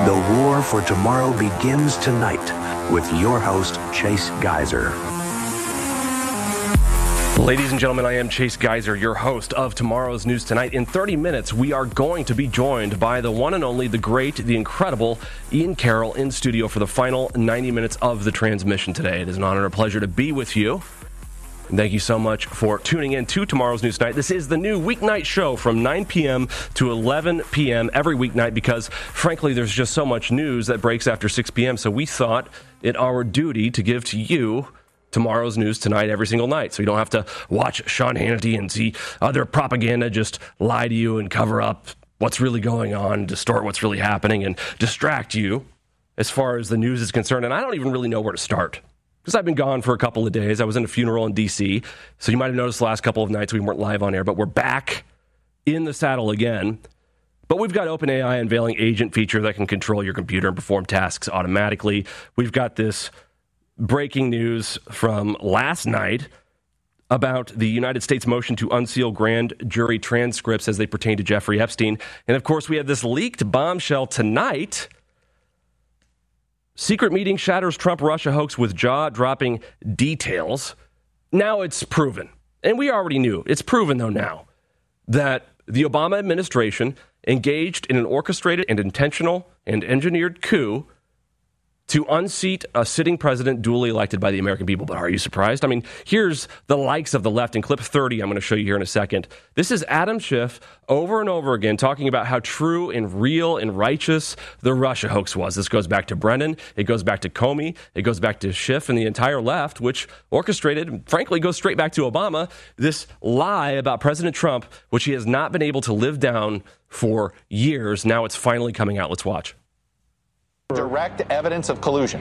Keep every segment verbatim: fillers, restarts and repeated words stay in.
The war for tomorrow begins tonight with your host, Chase Geiser. Ladies and gentlemen, I am Chase Geiser, your host of Tomorrow's News Tonight. In thirty minutes, we are going to be joined by the one and only, the great, the incredible Ian Carroll in studio for the final ninety minutes of the transmission today. It is an honor and a pleasure to be with you. And thank you so much for tuning in to Tomorrow's News Tonight. This is the new weeknight show from nine p.m. to eleven p.m. every weeknight because, frankly, there's just so much news that breaks after six p.m. So we thought it our duty to give to you Tomorrow's News Tonight every single night, so you don't have to watch Sean Hannity and see other propaganda just lie to you and cover up what's really going on, distort what's really happening, and distract you as far as the news is concerned. And I don't even really know where to start because I've been gone for a couple of days. I was in a funeral in D C, so you might have noticed the last couple of nights we weren't live on air, but we're back in the saddle again. But we've got OpenAI unveiling agent feature that can control your computer and perform tasks automatically. We've got this breaking news from last night about the United States motion to unseal grand jury transcripts as they pertain to Jeffrey Epstein. And of course, we have this leaked bombshell tonight. Secret meeting shatters Trump-Russia hoax with jaw-dropping details. Now it's proven, and we already knew, it's proven though now, that the Obama administration engaged in an orchestrated and intentional and engineered coup to unseat a sitting president duly elected by the American people. But are you surprised? I mean, here's the likes of the left in clip thirty I'm going to show you here in a second. This is Adam Schiff over and over again talking about how true and real and righteous the Russia hoax was. This goes back to Brennan. It goes back to Comey. It goes back to Schiff and the entire left, which orchestrated, frankly, goes straight back to Obama, this lie about President Trump, which he has not been able to live down for years. Now it's finally coming out. Let's watch. Direct evidence of collusion.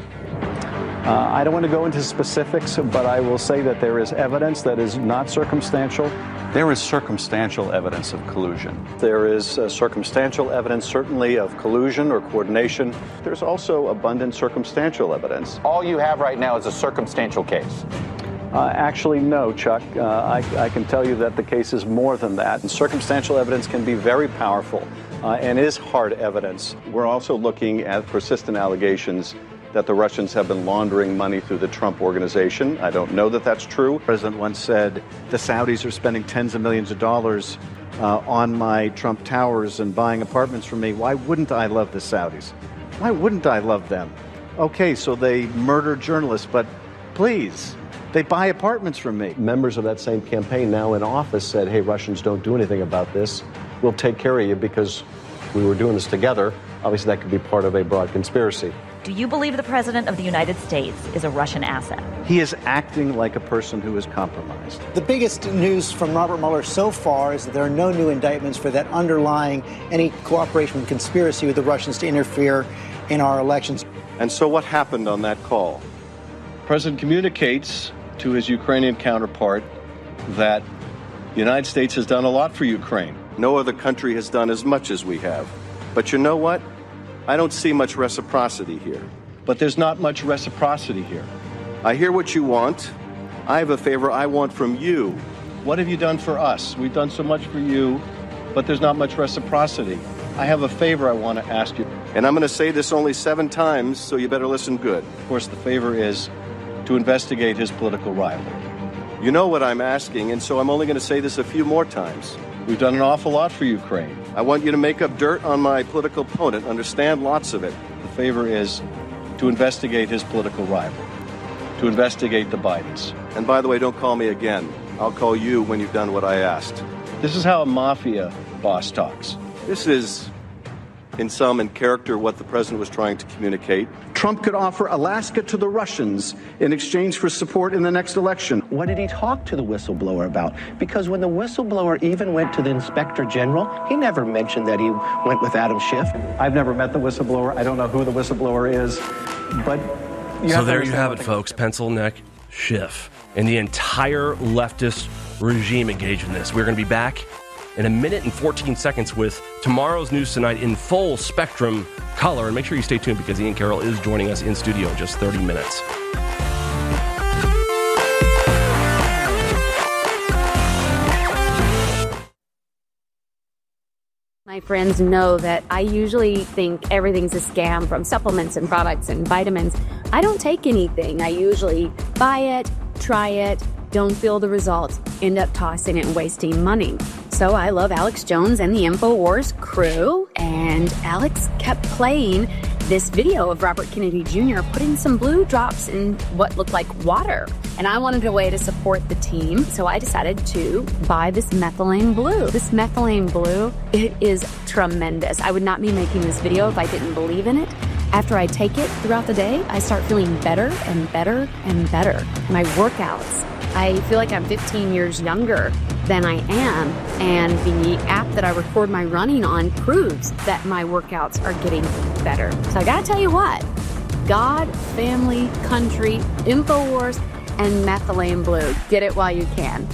Uh, I don't want to go into specifics, but I will say that there is evidence that is not circumstantial. There is circumstantial evidence of collusion. There is uh, circumstantial evidence, certainly, of collusion or coordination. There's also abundant circumstantial evidence. All you have right now is a circumstantial case. Uh, actually, no, Chuck. Uh, I, I can tell you that the case is more than that. And circumstantial evidence can be very powerful uh, and is hard evidence. We're also looking at persistent allegations that the Russians have been laundering money through the Trump Organization. I don't know that that's true. The president once said the Saudis are spending tens of millions of dollars uh, on my Trump towers and buying apartments from me. Why wouldn't I love the Saudis? Why wouldn't I love them? Okay, so they murder journalists, but please, they buy apartments from me. Members of that same campaign now in office said, hey, Russians, don't do anything about this. We'll take care of you because we were doing this together. Obviously, that could be part of a broad conspiracy. Do you believe the President of the United States is a Russian asset? He is acting like a person who is compromised. The biggest news from Robert Mueller so far is that there are no new indictments for that underlying any cooperation with conspiracy with the Russians to interfere in our elections. And so what happened on that call? The President communicates to his Ukrainian counterpart that the United States has done a lot for Ukraine. No other country has done as much as we have. But you know what? I don't see much reciprocity here. But there's not much reciprocity here. I hear what you want. I have a favor I want from you. What have you done for us? We've done so much for you, but there's not much reciprocity. I have a favor I want to ask you. And I'm going to say this only seven times, so you better listen good. Of course, the favor is to investigate his political rival. You know what I'm asking, and so I'm only going to say this a few more times. We've done an awful lot for Ukraine. I want you to make up dirt on my political opponent, understand lots of it. The favor is to investigate his political rival, to investigate the Bidens. And by the way, don't call me again. I'll call you when you've done what I asked. This is how a mafia boss talks. This is, in sum and character, what the president was trying to communicate. Trump could offer Alaska to the Russians in exchange for support in the next election. What did he talk to the whistleblower about? Because when the whistleblower even went to the inspector general, he never mentioned that he went with Adam Schiff. I've never met the whistleblower. I don't know who the whistleblower is, but you so have there you have it, folks. Pencil neck Schiff and the entire leftist regime engaged in this. We're going to be back in a minute and fourteen seconds with Tomorrow's News Tonight in full spectrum color. And make sure you stay tuned because Ian Carroll is joining us in studio in just thirty minutes. My friends know that I usually think everything's a scam, from supplements and products and vitamins. I don't take anything. I usually buy it, try it, don't feel the results, end up tossing it and wasting money. So I love Alex Jones and the InfoWars crew, and Alex kept playing this video of Robert Kennedy Junior putting some blue drops in what looked like water. And I wanted a way to support the team, so I decided to buy this methylene blue. This methylene blue, it is tremendous. I would not be making this video if I didn't believe in it. After I take it throughout the day, I start feeling better and better and better. My workouts, I feel like I'm fifteen years younger than I am, and the app that I record my running on proves that my workouts are getting better. So I gotta tell you what, God, family, country, InfoWars, and methylene blue. Get it while you can.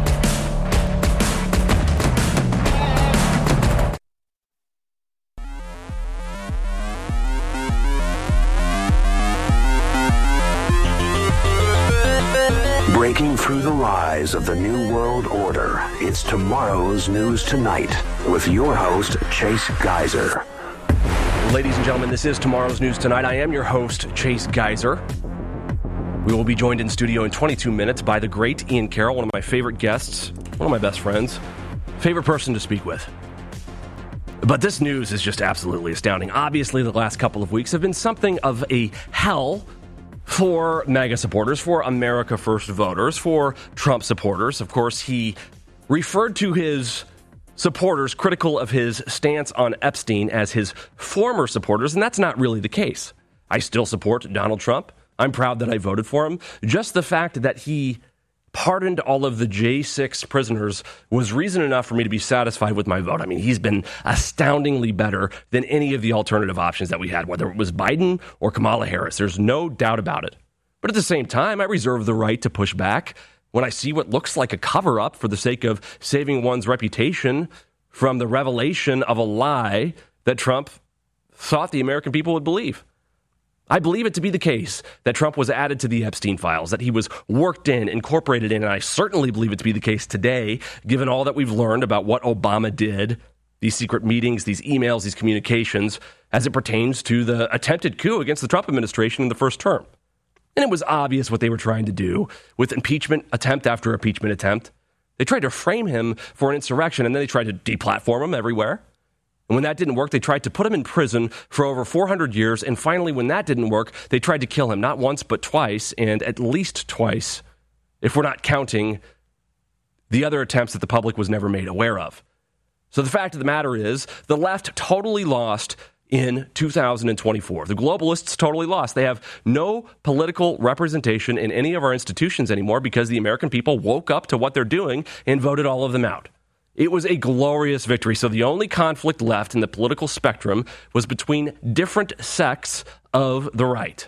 Breaking through the lies of the New World Order, it's Tomorrow's News Tonight with your host, Chase Geiser. Ladies and gentlemen, this is Tomorrow's News Tonight. I am your host, Chase Geiser. We will be joined in studio in twenty-two minutes by the great Ian Carroll, one of my favorite guests, one of my best friends, favorite person to speak with. But this news is just absolutely astounding. Obviously, the last couple of weeks have been something of a hell for MAGA supporters, for America First voters, for Trump supporters. Of course, he referred to his supporters critical of his stance on Epstein as his former supporters, and that's not really the case. I still support Donald Trump. I'm proud that I voted for him. Just the fact that he pardoned all of the J six prisoners was reason enough for me to be satisfied with my vote. I mean, he's been astoundingly better than any of the alternative options that we had, whether it was Biden or Kamala Harris. There's no doubt about it. But at the same time, I reserve the right to push back when I see what looks like a cover-up for the sake of saving one's reputation from the revelation of a lie that Trump thought the American people would believe. I believe it to be the case that Trump was added to the Epstein files, that he was worked in, incorporated in, and I certainly believe it to be the case today, given all that we've learned about what Obama did, these secret meetings, these emails, these communications, as it pertains to the attempted coup against the Trump administration in the first term. And it was obvious what they were trying to do with impeachment attempt after impeachment attempt. They tried to frame him for an insurrection, and then they tried to deplatform him everywhere. And when that didn't work, they tried to put him in prison for over four hundred years. And finally, when that didn't work, they tried to kill him, not once, but twice, and at least twice, if we're not counting the other attempts that the public was never made aware of. So the fact of the matter is, the left totally lost in two thousand twenty-four. The globalists totally lost. They have no political representation in any of our institutions anymore because the American people woke up to what they're doing and voted all of them out. It was a glorious victory. So the only conflict left in the political spectrum was between different sects of the right.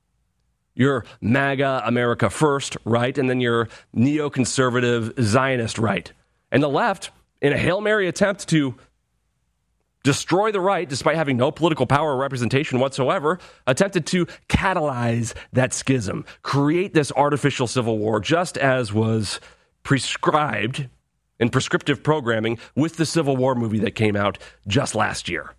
Your MAGA, America First right, and then your neoconservative Zionist right. And the left, in a Hail Mary attempt to destroy the right, despite having no political power or representation whatsoever, attempted to catalyze that schism, create this artificial civil war, just as was prescribed in prescriptive programming with the Civil War movie that came out just last year,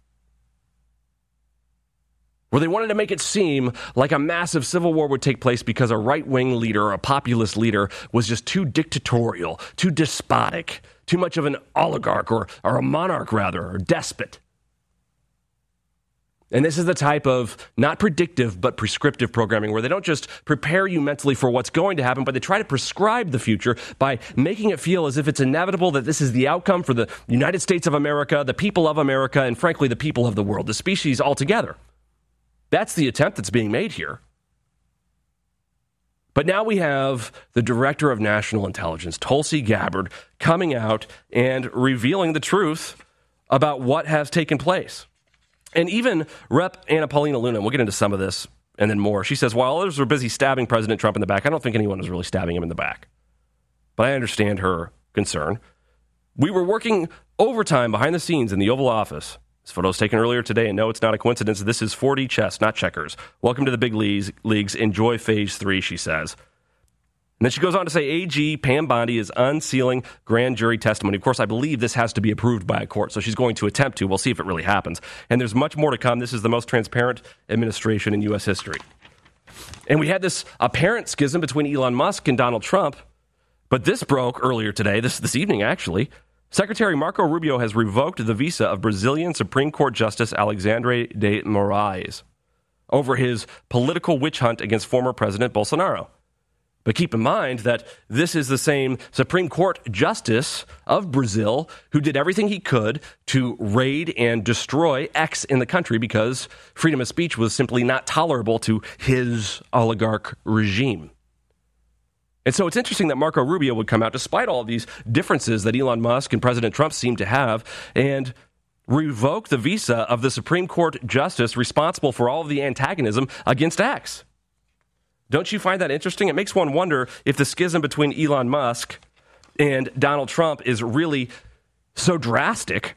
where they wanted to make it seem like a massive civil war would take place because a right-wing leader or a populist leader was just too dictatorial, too despotic, too much of an oligarch or, or a monarch, rather, or despot. And this is the type of not predictive but prescriptive programming where they don't just prepare you mentally for what's going to happen, but they try to prescribe the future by making it feel as if it's inevitable that this is the outcome for the United States of America, the people of America, and frankly, the people of the world, the species altogether. That's the attempt that's being made here. But now we have the Director of National Intelligence, Tulsi Gabbard, coming out and revealing the truth about what has taken place. And even Rep Anna Paulina Luna, we'll get into some of this and then more. She says, while others were busy stabbing President Trump in the back, I don't think anyone was really stabbing him in the back. But I understand her concern. We were working overtime behind the scenes in the Oval Office. This photo was taken earlier today, and no, it's not a coincidence. This is four D chess, not checkers. Welcome to the big leagues. Enjoy phase three, she says. And then she goes on to say A G Pam Bondi is unsealing grand jury testimony. Of course, I believe this has to be approved by a court, so she's going to attempt to. We'll see if it really happens. And there's much more to come. This is the most transparent administration in U S history. And we had this apparent schism between Elon Musk and Donald Trump, but this broke earlier today, this, this evening actually. Secretary Marco Rubio has revoked the visa of Brazilian Supreme Court Justice Alexandre de Moraes over his political witch hunt against former President Bolsonaro. But keep in mind that this is the same Supreme Court justice of Brazil who did everything he could to raid and destroy X in the country because freedom of speech was simply not tolerable to his oligarch regime. And so it's interesting that Marco Rubio would come out, despite all of these differences that Elon Musk and President Trump seem to have, and revoke the visa of the Supreme Court justice responsible for all of the antagonism against X. Don't you find that interesting? It makes one wonder if the schism between Elon Musk and Donald Trump is really so drastic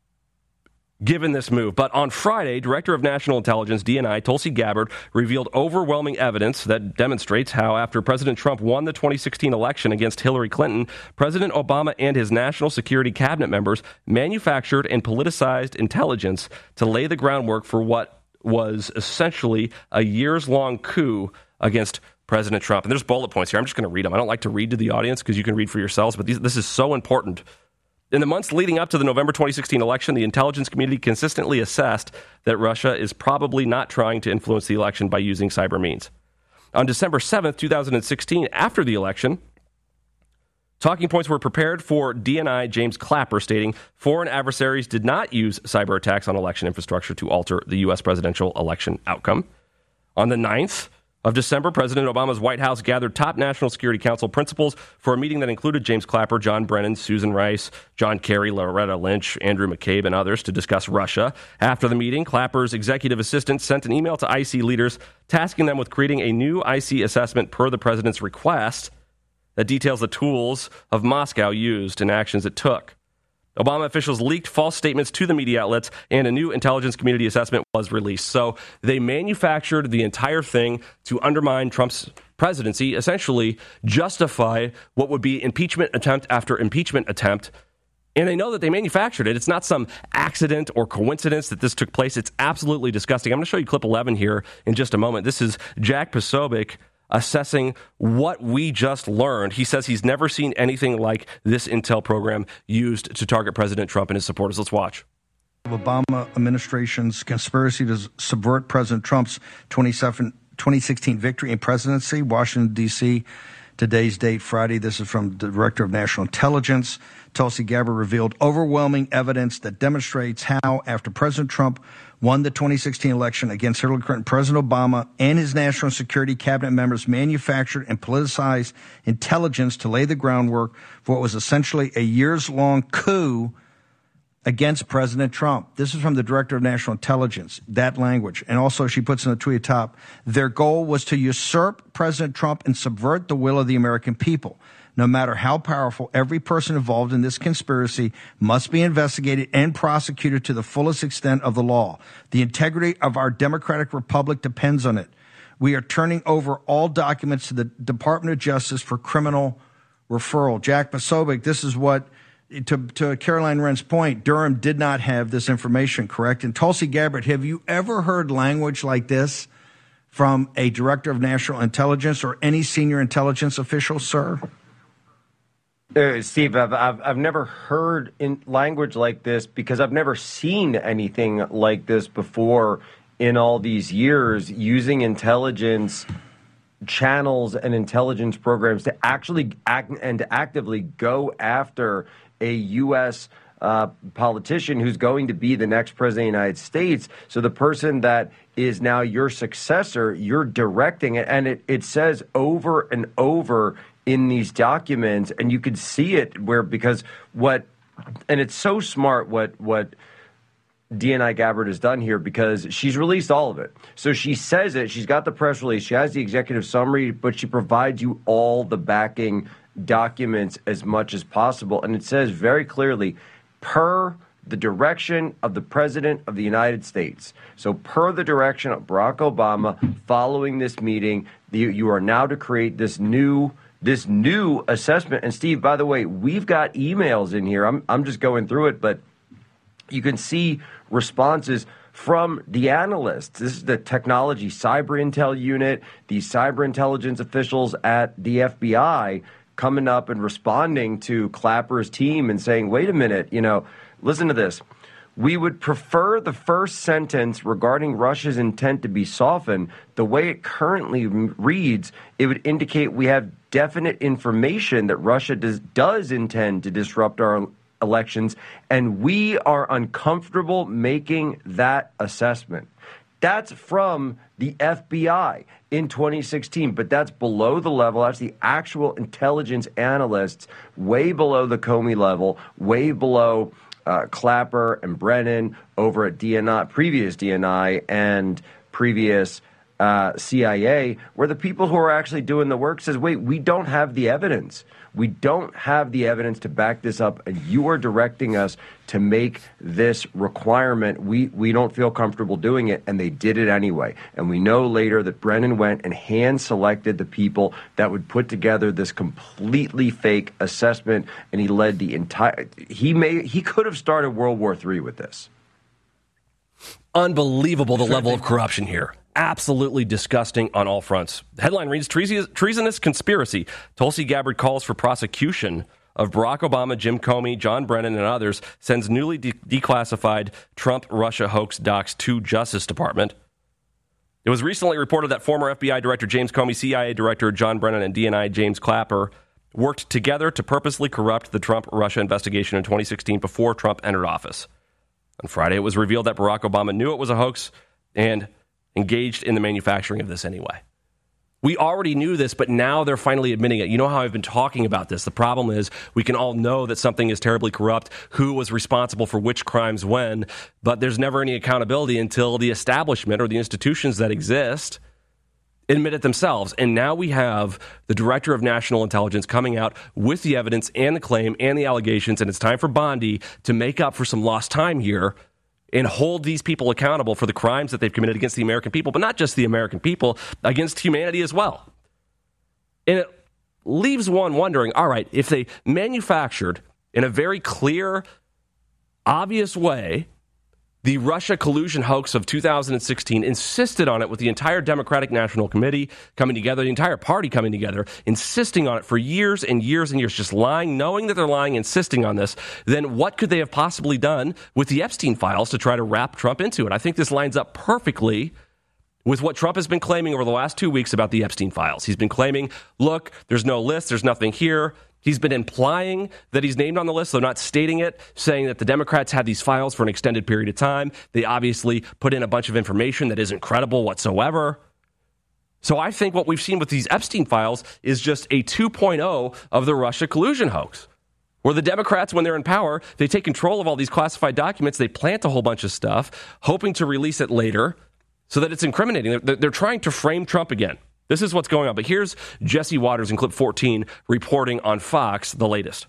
given this move. But on Friday, Director of National Intelligence, D N I, Tulsi Gabbard, revealed overwhelming evidence that demonstrates how after President Trump won the twenty sixteen election against Hillary Clinton, President Obama and his national security cabinet members manufactured and politicized intelligence to lay the groundwork for what was essentially a years-long coup against President Trump. And there's bullet points here. I'm just going to read them. I don't like to read to the audience because you can read for yourselves, but these, this is so important. In the months leading up to the November twenty sixteen election, the intelligence community consistently assessed that Russia is probably not trying to influence the election by using cyber means. On December seventh, twenty sixteen, after the election, talking points were prepared for D N I James Clapper, stating foreign adversaries did not use cyber attacks on election infrastructure to alter the U S presidential election outcome. On the ninth of December, President Obama's White House gathered top National Security Council principals for a meeting that included James Clapper, John Brennan, Susan Rice, John Kerry, Loretta Lynch, Andrew McCabe, and others to discuss Russia. After the meeting, Clapper's executive assistant sent an email to I C leaders tasking them with creating a new I C assessment per the president's request that details the tools of Moscow used and actions it took. Obama officials leaked false statements to the media outlets, and a new intelligence community assessment was released. So they manufactured the entire thing to undermine Trump's presidency, essentially justify what would be impeachment attempt after impeachment attempt. And they know that they manufactured it. It's not some accident or coincidence that this took place. It's absolutely disgusting. I'm going to show you clip eleven here in just a moment. This is Jack Posobiec assessing what we just learned. He says he's never seen anything like this intel program used to target President Trump and his supporters. Let's watch. Obama administration's conspiracy to subvert President Trump's twenty sixteen victory and presidency, Washington, D C, today's date, Friday. This is from the Director of National Intelligence. Tulsi Gabbard revealed overwhelming evidence that demonstrates how, after President Trump won the twenty sixteen election against Hillary Clinton, President Obama and his national security cabinet members manufactured and politicized intelligence to lay the groundwork for what was essentially a years-long coup against President Trump. This is from the Director of National Intelligence, that language. And also she puts in the tweet top, their goal was to usurp President Trump and subvert the will of the American people. No matter how powerful, every person involved in this conspiracy must be investigated and prosecuted to the fullest extent of the law. The integrity of our democratic republic depends on it. We are turning over all documents to the Department of Justice for criminal referral. Jack Posobiec, this is what, to, to Caroline Wren's point, Durham did not have this information, correct? And Tulsi Gabbard, have you ever heard language like this from a Director of National Intelligence or any senior intelligence official, sir? Uh, Steve, I've, I've I've never heard in language like this because I've never seen anything like this before in all these years, using intelligence channels and intelligence programs to actually act and to actively go after a U S uh, politician who's going to be the next president of the United States. So the person that is now your successor, you're directing it. And it, it says over and over in these documents, and you could see it where, because what, and it's so smart what what D N I Gabbard has done here, because she's released all of it. So she says it, she's got the press release, she has the executive summary, but she provides you all the backing documents as much as possible. And it says very clearly, per the direction of the President of the United States. So per the direction of Barack Obama, following this meeting, you, you are now to create this new this new assessment. And Steve, by the way, we've got emails in here. I'm I'm just going through it, but you can see responses from the analysts. This is the Technology Cyber Intel Unit, the cyber intelligence officials at the F B I coming up and responding to Clapper's team and saying, wait a minute, you know, listen to this. We would prefer the first sentence regarding Russia's intent to be softened. The way it currently reads, it would indicate we have definite information that Russia does, does intend to disrupt our elections, and we are uncomfortable making that assessment. That's from the F B I in twenty sixteen, but that's below the level. That's the actual intelligence analysts, way below the Comey level, way below uh, Clapper and Brennan over at D N I, previous D N I and previous uh, C I A, where the people who are actually doing the work says, wait, we don't have the evidence. We don't have the evidence to back this up, and you are directing us to make this requirement. We we don't feel comfortable doing it, and they did it anyway. And we know later that Brennan went and hand-selected the people that would put together this completely fake assessment, and he led the entire – he may he could have started World War Three with this. Unbelievable, the level of corruption here. Absolutely disgusting on all fronts. The headline reads, treasonous conspiracy. Tulsi Gabbard calls for prosecution of Barack Obama, Jim Comey, John Brennan, and others, sends newly de- declassified Trump-Russia hoax docs to Justice Department. It was recently reported that former F B I Director James Comey, C I A Director John Brennan, and D N I James Clapper worked together to purposely corrupt the Trump-Russia investigation in twenty sixteen before Trump entered office. On Friday, it was revealed that Barack Obama knew it was a hoax and engaged in the manufacturing of this anyway. We already knew this, but now they're finally admitting it. You know how I've been talking about this. The problem is we can all know that something is terribly corrupt, who was responsible for which crimes when, but there's never any accountability until the establishment or the institutions that exist admit it themselves. And now we have the Director of National Intelligence coming out with the evidence and the claim and the allegations, and it's time for Bondi to make up for some lost time here and hold these people accountable for the crimes that they've committed against the American people, but not just the American people, against humanity as well. And it leaves one wondering, all right, if they manufactured in a very clear, obvious way the Russia collusion hoax of two thousand sixteen, insisted on it with the entire Democratic National Committee coming together, the entire party coming together, insisting on it for years and years and years, just lying, knowing that they're lying, insisting on this, then what could they have possibly done with the Epstein files to try to wrap Trump into it? I think this lines up perfectly with what Trump has been claiming over the last two weeks about the Epstein files. He's been claiming, look, there's no list, there's nothing here. He's been implying that he's named on the list, though not stating it, saying that the Democrats had these files for an extended period of time. They obviously put in a bunch of information that isn't credible whatsoever. So I think what we've seen with these Epstein files is just a two point oh of the Russia collusion hoax, where the Democrats, when they're in power, they take control of all these classified documents, they plant a whole bunch of stuff, hoping to release it later so that it's incriminating. They're, they're trying to frame Trump again. This is what's going on. But here's Jesse Waters in clip fourteen reporting on Fox the latest.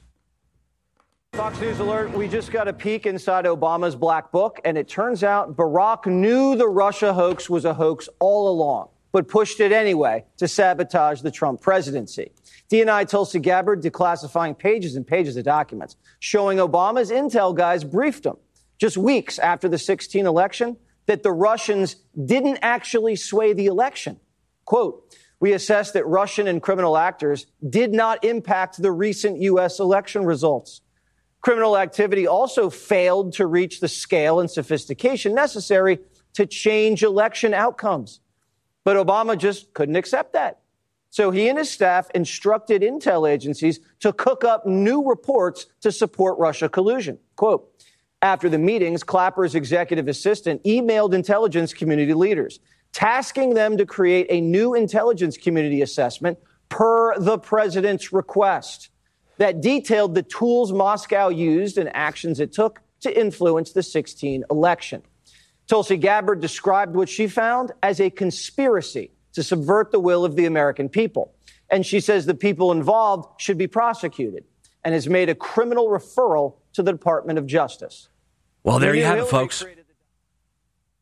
Fox News alert. We just got a peek inside Obama's black book, and it turns out Barack knew the Russia hoax was a hoax all along, but pushed it anyway to sabotage the Trump presidency. D N I Tulsi Gabbard declassifying pages and pages of documents showing Obama's intel guys briefed him just weeks after the sixteen election that the Russians didn't actually sway the election. Quote, we assessed that Russian and criminal actors did not impact the recent U S election results. Criminal activity also failed to reach the scale and sophistication necessary to change election outcomes. But Obama just couldn't accept that. So he and his staff instructed intel agencies to cook up new reports to support Russia collusion. Quote, after the meetings, Clapper's executive assistant emailed intelligence community leaders, tasking them to create a new intelligence community assessment per the president's request that detailed the tools Moscow used and actions it took to influence the sixteen election. Tulsi Gabbard described what she found as a conspiracy to subvert the will of the American people. And she says the people involved should be prosecuted and has made a criminal referral to the Department of Justice. Well, there you have it, folks.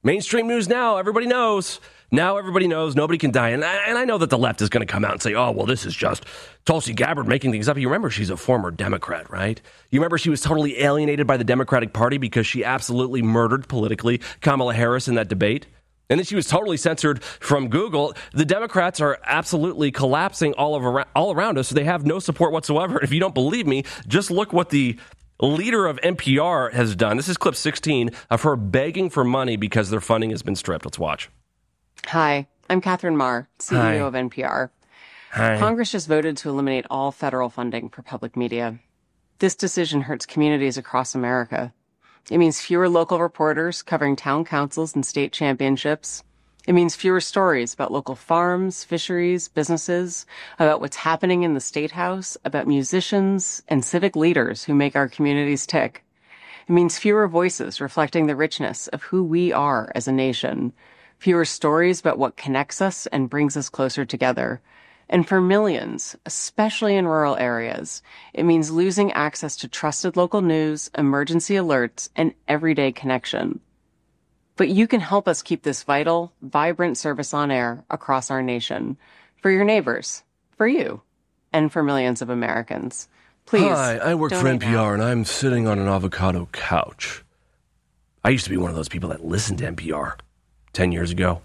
Mainstream news now, everybody knows. Now everybody knows, nobody can die. And I, and I know that the left is going to come out and say, oh, well, this is just Tulsi Gabbard making things up. You remember she's a former Democrat, right? You remember she was totally alienated by the Democratic Party because she absolutely murdered politically Kamala Harris in that debate? And then she was totally censored from Google. The Democrats are absolutely collapsing all, over, all around us, so they have no support whatsoever. If you don't believe me, just look what the leader of N P R has done. This is clip sixteen of her begging for money because their funding has been stripped. Let's watch. Hi, I'm Catherine Marr, C E O Hi. of N P R. Hi. Congress just voted to eliminate all federal funding for public media. This decision hurts communities across America. It means fewer local reporters covering town councils and state championships. It means fewer stories about local farms, fisheries, businesses, about what's happening in the State House, about musicians and civic leaders who make our communities tick. It means fewer voices reflecting the richness of who we are as a nation. Fewer stories about what connects us and brings us closer together. And for millions, especially in rural areas, it means losing access to trusted local news, emergency alerts, and everyday connection. But you can help us keep this vital, vibrant service on air across our nation. For your neighbors, for you, and for millions of Americans. Please. Hi, I work for N P R, now. And I'm sitting on an avocado couch. I used to be one of those people that listened to N P R ten years ago.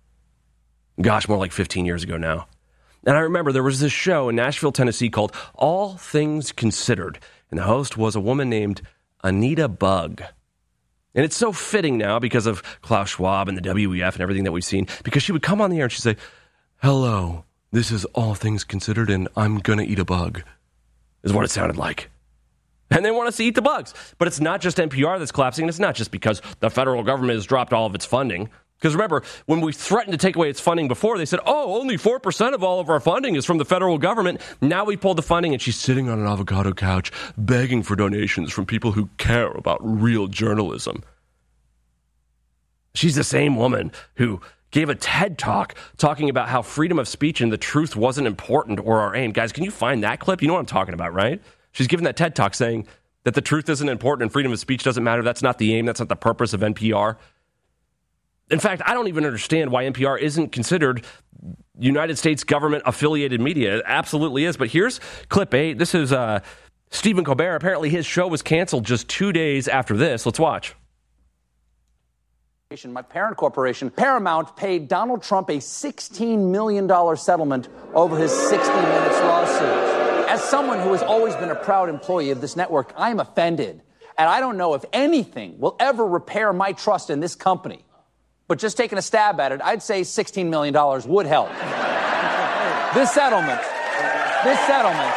Gosh, more like fifteen years ago now. And I remember there was this show in Nashville, Tennessee called All Things Considered. And the host was a woman named Anita Bugg. And it's so fitting now because of Klaus Schwab and the W E F and everything that we've seen. Because she would come on the air and she'd say, hello, this is All Things Considered and I'm going to eat a bug. Is what it sounded like. And they want us to eat the bugs. But it's not just N P R that's collapsing. And it's not just because the federal government has dropped all of its funding. Because remember, when we threatened to take away its funding before, they said, oh, only four percent of all of our funding is from the federal government. Now we pulled the funding, and she's sitting on an avocado couch begging for donations from people who care about real journalism. She's the same woman who gave a TED Talk talking about how freedom of speech and the truth wasn't important or our aim. Guys, can you find that clip? You know what I'm talking about, right? She's giving that TED Talk saying that the truth isn't important and freedom of speech doesn't matter. That's not the aim. That's not the purpose of N P R. In fact, I don't even understand why N P R isn't considered United States government-affiliated media. It absolutely is. But here's clip eight. This is uh, Stephen Colbert. Apparently his show was canceled just two days after this. Let's watch. My parent corporation, Paramount, paid Donald Trump a sixteen million dollars settlement over his sixty minutes lawsuit. As someone who has always been a proud employee of this network, I'm offended. And I don't know if anything will ever repair my trust in this company. But just taking a stab at it, I'd say sixteen million dollars would help. This settlement, this settlement,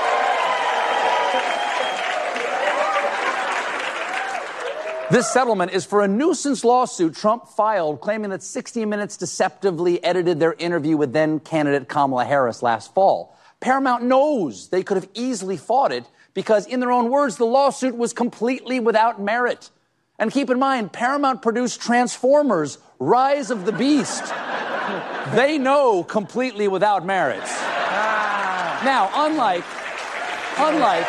this settlement is for a nuisance lawsuit Trump filed claiming that sixty minutes deceptively edited their interview with then-candidate Kamala Harris last fall. Paramount knows they could have easily fought it because, in their own words, the lawsuit was completely without merit. And keep in mind, Paramount produced Transformers, Rise of the Beast. They know completely without merits. Ah. Now, unlike, unlike,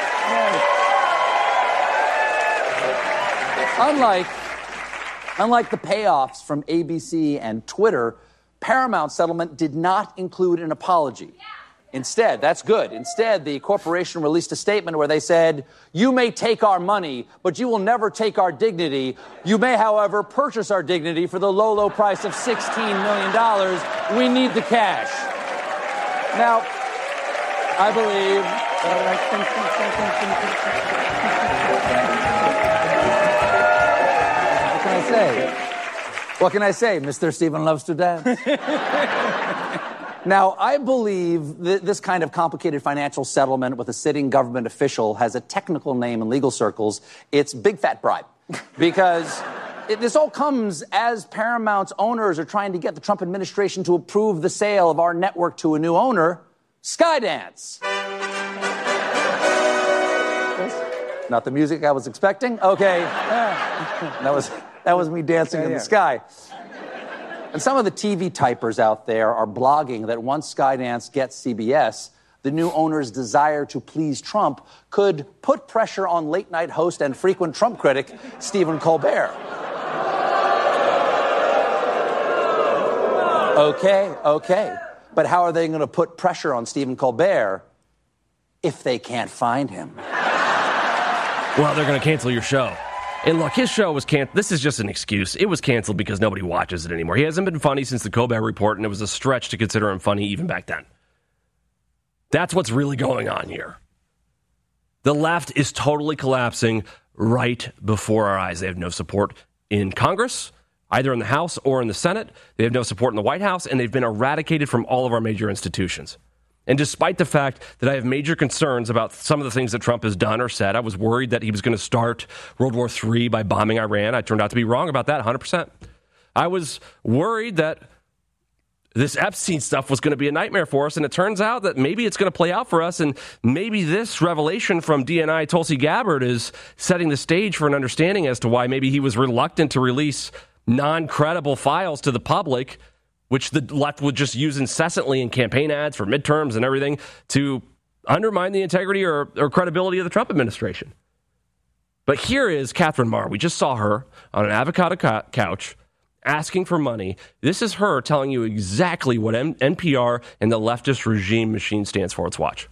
unlike, unlike the payoffs from A B C and Twitter, Paramount's settlement did not include an apology. Instead, that's good. Instead, the corporation released a statement where they said, you may take our money, but you will never take our dignity. You may, however, purchase our dignity for the low, low price of sixteen million dollars. We need the cash. Now, I believe... What can I say? What can I say? Mister Stephen loves to dance. Now, I believe that this kind of complicated financial settlement with a sitting government official has a technical name in legal circles. It's big fat bribe. Because it, this all comes as Paramount's owners are trying to get the Trump administration to approve the sale of our network to a new owner, Skydance. Not the music I was expecting? Okay. That was, that was me dancing yeah, in yeah. the sky. And some of the T V typers out there are blogging that once Skydance gets C B S, the new owner's desire to please Trump could put pressure on late-night host and frequent Trump critic Stephen Colbert. Okay, okay. But how are they going to put pressure on Stephen Colbert if they can't find him? Well, they're going to cancel your show. And look, his show was canceled. This is just an excuse. It was canceled because nobody watches it anymore. He hasn't been funny since the Colbert Report, and it was a stretch to consider him funny even back then. That's what's really going on here. The left is totally collapsing right before our eyes. They have no support in Congress, either in the House or in the Senate. They have no support in the White House, and they've been eradicated from all of our major institutions. And despite the fact that I have major concerns about some of the things that Trump has done or said, I was worried that he was going to start World War Three by bombing Iran. I turned out to be wrong about that one hundred percent. I was worried that this Epstein stuff was going to be a nightmare for us, and it turns out that maybe it's going to play out for us, and maybe this revelation from D N I Tulsi Gabbard is setting the stage for an understanding as to why maybe he was reluctant to release non-credible files to the public, which the left would just use incessantly in campaign ads for midterms and everything to undermine the integrity or, or credibility of the Trump administration. But here is Catherine Marr. We just saw her on an avocado ca- couch asking for money. This is her telling you exactly what M- N P R and the leftist regime machine stands for. Let's watch.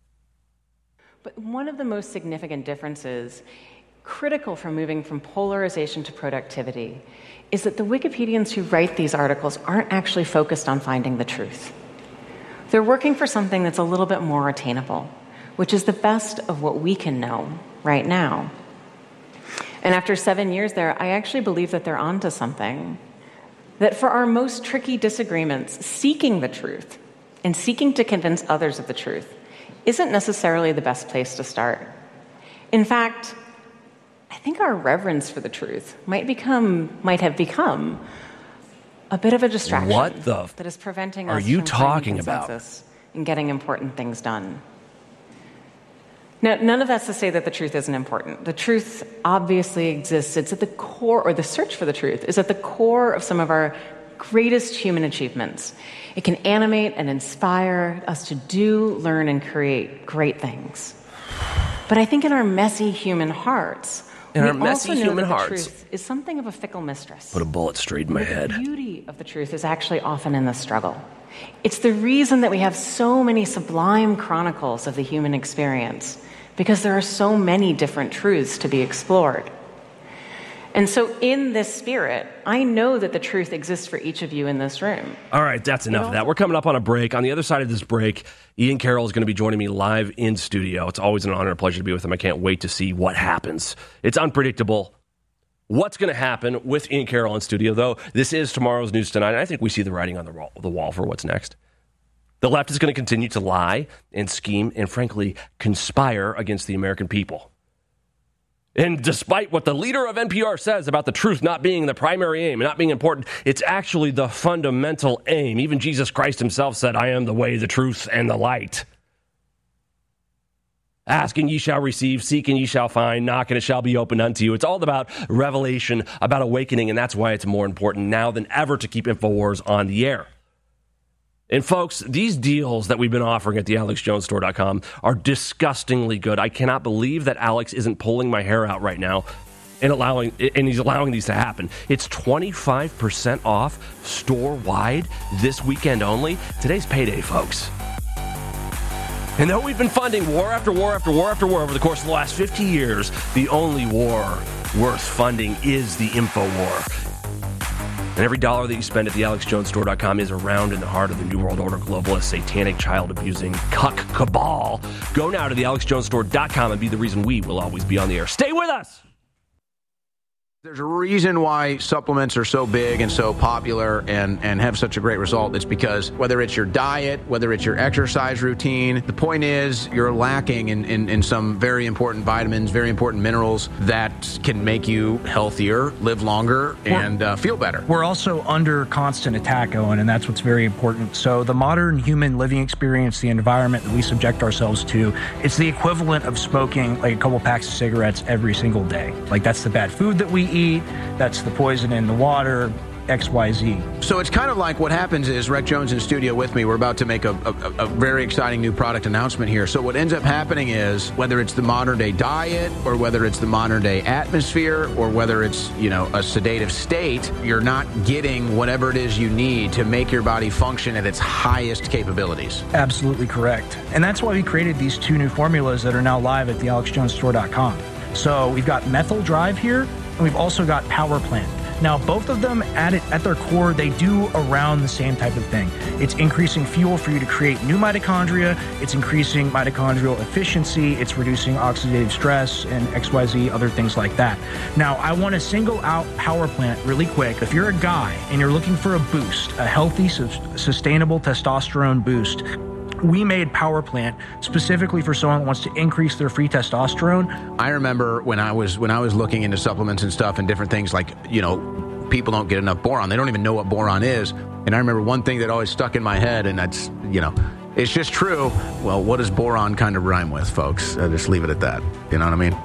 But one of the most significant differences, critical for moving from polarization to productivity, is that the Wikipedians who write these articles aren't actually focused on finding the truth. They're working for something that's a little bit more attainable, which is the best of what we can know right now. And after seven years there, I actually believe that they're onto something. That for our most tricky disagreements, seeking the truth and seeking to convince others of the truth isn't necessarily the best place to start. In fact, I think our reverence for the truth might become, might have become a bit of a distraction. What the f- that is preventing are us you from talking finding about? consensus and getting important things done. Now, none of that's to say that the truth isn't important. The truth obviously exists. It's at the core, or the search for the truth is at the core of some of our greatest human achievements. It can animate and inspire us to do, learn, and create great things. But I think in our messy human hearts, In we our messy also know human that the hearts. truth is something of a fickle mistress. Put a bullet straight in my head. The beauty of the truth is actually often in the struggle. It's the reason that we have so many sublime chronicles of the human experience, because there are so many different truths to be explored. And so in this spirit, I know that the truth exists for each of you in this room. All right, that's enough of that. We're coming up on a break. On the other side of this break, Ian Carroll is going to be joining me live in studio. It's always an honor and pleasure to be with him. I can't wait to see what happens. It's unpredictable what's going to happen with Ian Carroll in studio, though. This is Tomorrow's News Tonight, and I think we see the writing on the wall, the wall for what's next. The left is going to continue to lie and scheme and, frankly, conspire against the American people. And despite what the leader of N P R says about the truth not being the primary aim and not being important, it's actually the fundamental aim. Even Jesus Christ himself said, I am the way, the truth, and the light. Ask and ye shall receive, seek and ye shall find, knock and it shall be opened unto you. It's all about revelation, about awakening, and that's why it's more important now than ever to keep InfoWars on the air. And folks, these deals that we've been offering at the alex jones store dot com are disgustingly good. I cannot believe that Alex isn't pulling my hair out right now and allowing and he's allowing these to happen. It's twenty-five percent off store-wide this weekend only. Today's payday, folks. And though we've been funding war after war after war after war over the course of the last fifty years, the only war worth funding is the info war. And every dollar that you spend at the alex jones store dot com is a round in the heart of the New World Order globalist, satanic, child-abusing, cuck cabal. Go now to the alex jones store dot com and be the reason we will always be on the air. Stay with us! There's a reason why supplements are so big and so popular and, and have such a great result. It's because whether it's your diet, whether it's your exercise routine, the point is you're lacking in, in, in some very important vitamins, very important minerals that can make you healthier, live longer, and uh, feel better. We're also under constant attack, Owen, and that's what's very important. So the modern human living experience, the environment that we subject ourselves to, it's the equivalent of smoking like a couple packs of cigarettes every single day. Like that's the bad food that we eat, that's the poison in the water, X Y Z. So it's kind of like what happens is Rec Jones in studio with me. We're about to make a, a, a very exciting new product announcement here. So what ends up happening is whether it's the modern day diet or whether it's the modern day atmosphere or whether it's, you know, a sedative state, you're not getting whatever it is you need to make your body function at its highest capabilities. Absolutely correct. And that's why we created these two new formulas that are now live at the alex jones store dot com. So we've got Methyl Drive here, and we've also got Power Plant. Now, both of them, at it, at their core, they do around the same type of thing. It's increasing fuel for you to create new mitochondria. It's increasing mitochondrial efficiency. It's reducing oxidative stress and X Y Z, other things like that. Now, I want to single out Power Plant really quick. If you're a guy and you're looking for a boost, a healthy, sustainable testosterone boost, we made Power Plant specifically for someone that wants to increase their free testosterone. I remember when I was when I was looking into supplements and stuff and different things, like, you know, people don't get enough boron. They don't even know what boron is. And I remember one thing that always stuck in my head, and that's, you know, it's just true. Well, what does boron kind of rhyme with, folks? I'll just leave it at that. You know what I mean?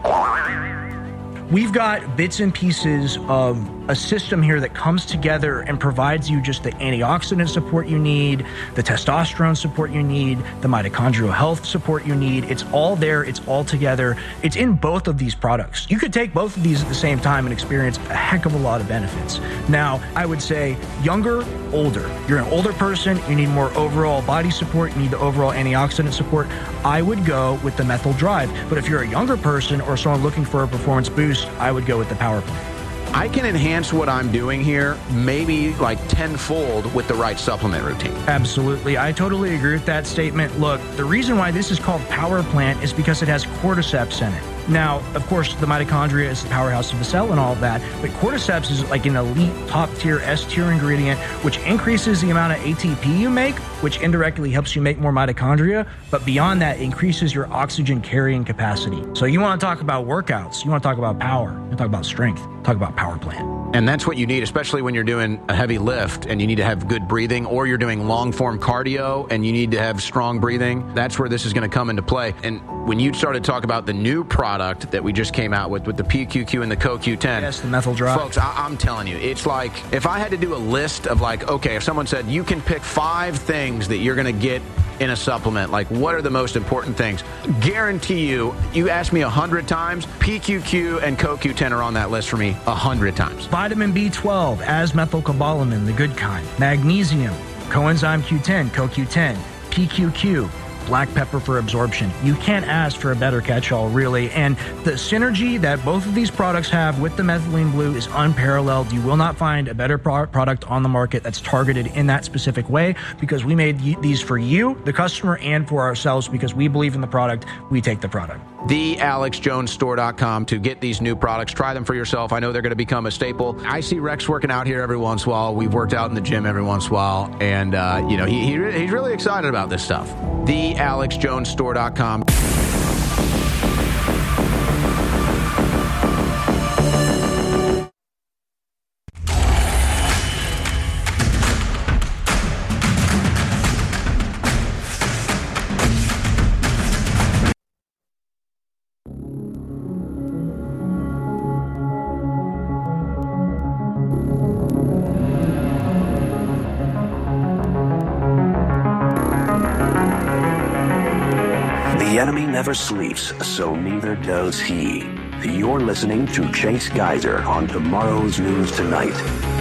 We've got bits and pieces of a system here that comes together and provides you just the antioxidant support you need, the testosterone support you need, the mitochondrial health support you need. It's all there. It's all together. It's in both of these products. You could take both of these at the same time and experience a heck of a lot of benefits. Now, I would say younger, older. You're an older person. You need more overall body support. You need the overall antioxidant support. I would go with the Methyl Drive. But if you're a younger person or someone looking for a performance boost, I would go with the Power Plant. I can enhance what I'm doing here maybe like tenfold with the right supplement routine. Absolutely. I totally agree with that statement. Look, the reason why this is called Power Plant is because it has cordyceps in it. Now, of course, the mitochondria is the powerhouse of the cell and all of that, but cordyceps is like an elite top-tier, S-tier ingredient, which increases the amount of A T P you make, which indirectly helps you make more mitochondria, but beyond that, increases your oxygen carrying capacity. So you want to talk about workouts, you want to talk about power, you want to talk about strength, talk about Power Plant. And that's what you need, especially when you're doing a heavy lift and you need to have good breathing, or you're doing long-form cardio and you need to have strong breathing. That's where this is going to come into play. And when you started to talk about the new product that we just came out with, with the P Q Q and the C O Q ten. Yes, the Methyl Drive. Folks, I- I'm telling you, it's like, if I had to do a list of like, okay, if someone said, you can pick five things that you're going to get in a supplement, like what are the most important things? Guarantee you, you ask me a hundred times, P Q Q and C O Q ten are on that list for me a hundred times. Vitamin B twelve, as-methylcobalamin, the good kind. Magnesium, coenzyme Q ten, C O Q ten, P Q Q, black pepper for absorption. You can't ask for a better catch-all, really. And the synergy that both of these products have with the methylene blue is unparalleled. You will not find a better pro- product on the market that's targeted in that specific way, because we made y- these for you, the customer, and for ourselves, because we believe in the product. We take the product. the alex jones store dot com to get these new products. Try them for yourself. I know they're going to become a staple. I see Rex working out here every once in a while. We've worked out in the gym every once in a while. And, uh, you know, he, he he's really excited about this stuff. the alex jones store dot com. The enemy never sleeps, so neither does he. You're listening to Chase Geiser on Tomorrow's News Tonight.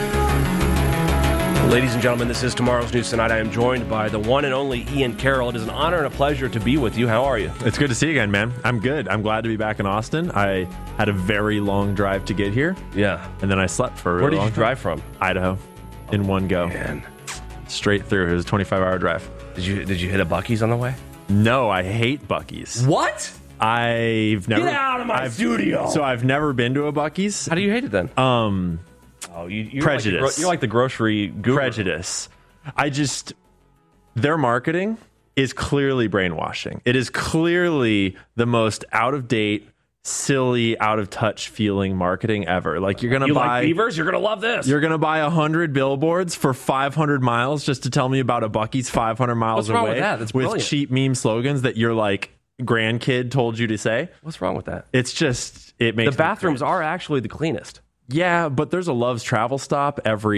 Ladies and gentlemen, this is Tomorrow's News Tonight. I am joined by the one and only Ian Carroll. It is an honor and a pleasure to be with you. How are you? It's good to see you again, man. I'm good. I'm glad to be back in Austin. I had a very long drive to get here. Yeah. And then I slept for a really Where did long you drive from? Idaho. In one go. Man. Straight through. It was a twenty-five hour drive. Did you Did you hit a Buc-ee's on the way? No, I hate Buc-ee's. What? I've never... Get out of my I've, studio! So I've never been to a Buc-ee's. How do you hate it then? Um... Oh, you, you're prejudice. Like the, you're like the grocery guru. Prejudice. I just... Their marketing is clearly brainwashing. It is clearly the most out-of-date, silly, out-of-touch feeling marketing ever. Like, you're going to you buy... like beavers? You're going to love this. You're going to buy one hundred billboards for five hundred miles just to tell me about a Buc-ee's five hundred miles What's wrong away with that? That's with brilliant. cheap meme slogans that your, like, grandkid told you to say. What's wrong with that? It's just... it makes The bathrooms are actually the cleanest. Yeah, but there's a Love's Travel Stop every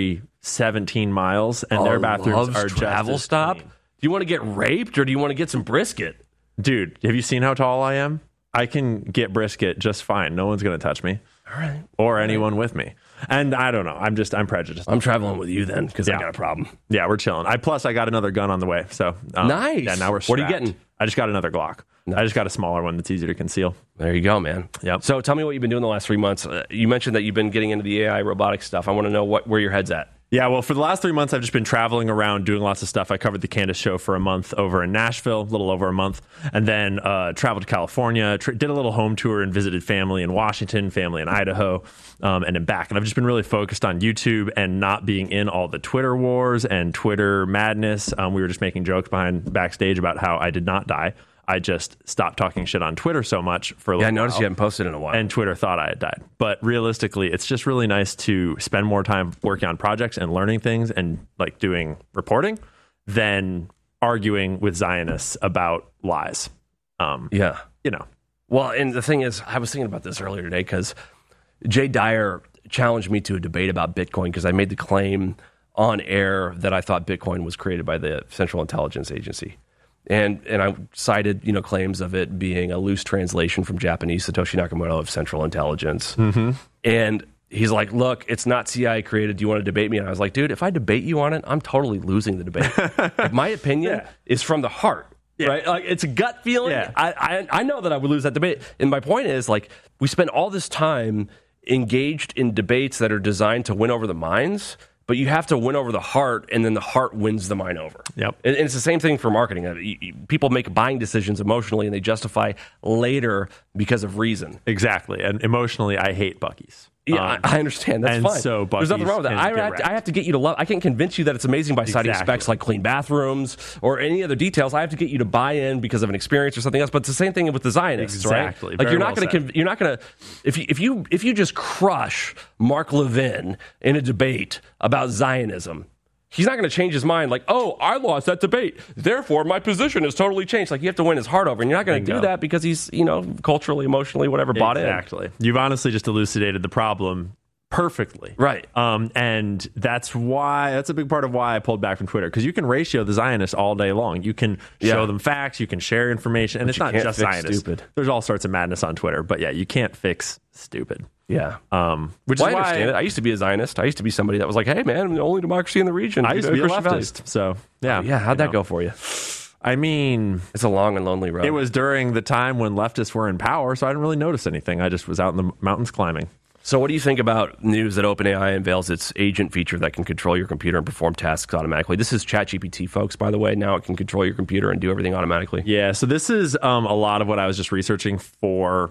seventeen miles, and oh, their bathrooms Love's are travel just stop. Do you want to get raped or do you want to get some brisket? Dude, have you seen how tall I am? I can get brisket just fine. No one's going to touch me. All right. Or anyone with me. And I don't know. I'm just, I'm prejudiced. I'm traveling with you then because yeah. I got a problem. Yeah, we're chilling. I Plus, I got another gun on the way. So um, nice. Yeah, now we're strapped. What are you getting? I just got another Glock. Nice. I just got a smaller one that's easier to conceal. There you go, man. Yep. So tell me what you've been doing the last three months. Uh, you mentioned that you've been getting into the A I robotic stuff. I want to know what where your head's at. Yeah, well, for the last three months, I've just been traveling around doing lots of stuff. I covered the Candace show for a month over in Nashville, a little over a month, and then uh, traveled to California, tra- did a little home tour and visited family in Washington, family in Idaho, um, and then back. And I've just been really focused on YouTube and not being in all the Twitter wars and Twitter madness. Um, we were just making jokes behind backstage about how I did not die. I just stopped talking shit on Twitter so much for a little while. Yeah, I noticed while, you haven't posted in a while. And Twitter thought I had died. But realistically, it's just really nice to spend more time working on projects and learning things and like doing reporting than arguing with Zionists about lies. Um, yeah. You know. Well, and the thing is, I was thinking about this earlier today because Jay Dyer challenged me to a debate about Bitcoin because I made the claim on air that I thought Bitcoin was created by the Central Intelligence Agency. And and I cited, you know, claims of it being a loose translation from Japanese, Satoshi Nakamoto of Central Intelligence. Mm-hmm. And he's like, look, it's not C I A created. Do you want to debate me? And I was like, dude, if I debate you on it, I'm totally losing the debate. Like, my opinion yeah. is from the heart, yeah. right? Like it's a gut feeling. Yeah. I, I I know that I would lose that debate. And my point is, like, we spend all this time engaged in debates that are designed to win over the minds. But you have to win over the heart, and then the heart wins the mind over. Yep. And it's the same thing for marketing. People make buying decisions emotionally, and they justify later because of reason. Exactly. And emotionally, I hate Buc-ee's. Yeah, um, I understand. That's and fine. So There's nothing wrong with that. I have, to, I have to get you to love. I can't convince you that it's amazing by citing exactly. specs like clean bathrooms or any other details. I have to get you to buy in because of an experience or something else. But it's the same thing with the Zionists, exactly. right? Like Very you're not well going to. You're not going to. If you if you if you just crush Mark Levin in a debate about Zionism, he's not going to change his mind like, oh, I lost that debate, therefore my position has totally changed. Like, you have to win his heart over, and you're not going to do that because he's, you know, culturally, emotionally, whatever, bought in. Exactly. You've honestly just elucidated the problem perfectly. Right. Um, and that's why, that's a big part of why I pulled back from Twitter, because you can ratio the Zionists all day long. You can Yeah. show them facts, you can share information, and But it's you not can't just fix Zionists. stupid. There's all sorts of madness on Twitter, but yeah, you can't fix stupid. Yeah. Um, which Well, is I why understand it. I used to be a Zionist. I used to be somebody that was like, hey, man, the only democracy in the region. I you used know, to be a Christian values. leftist. So, yeah. Oh, yeah, how'd that know. go for you? I mean, it's a long and lonely road. It was during the time when leftists were in power, so I didn't really notice anything. I just was out in the mountains climbing. So what do you think about news that OpenAI unveils its agent feature that can control your computer and perform tasks automatically? This is ChatGPT, folks, by the way. Now it can control your computer and do everything automatically. Yeah, so this is um, a lot of what I was just researching for.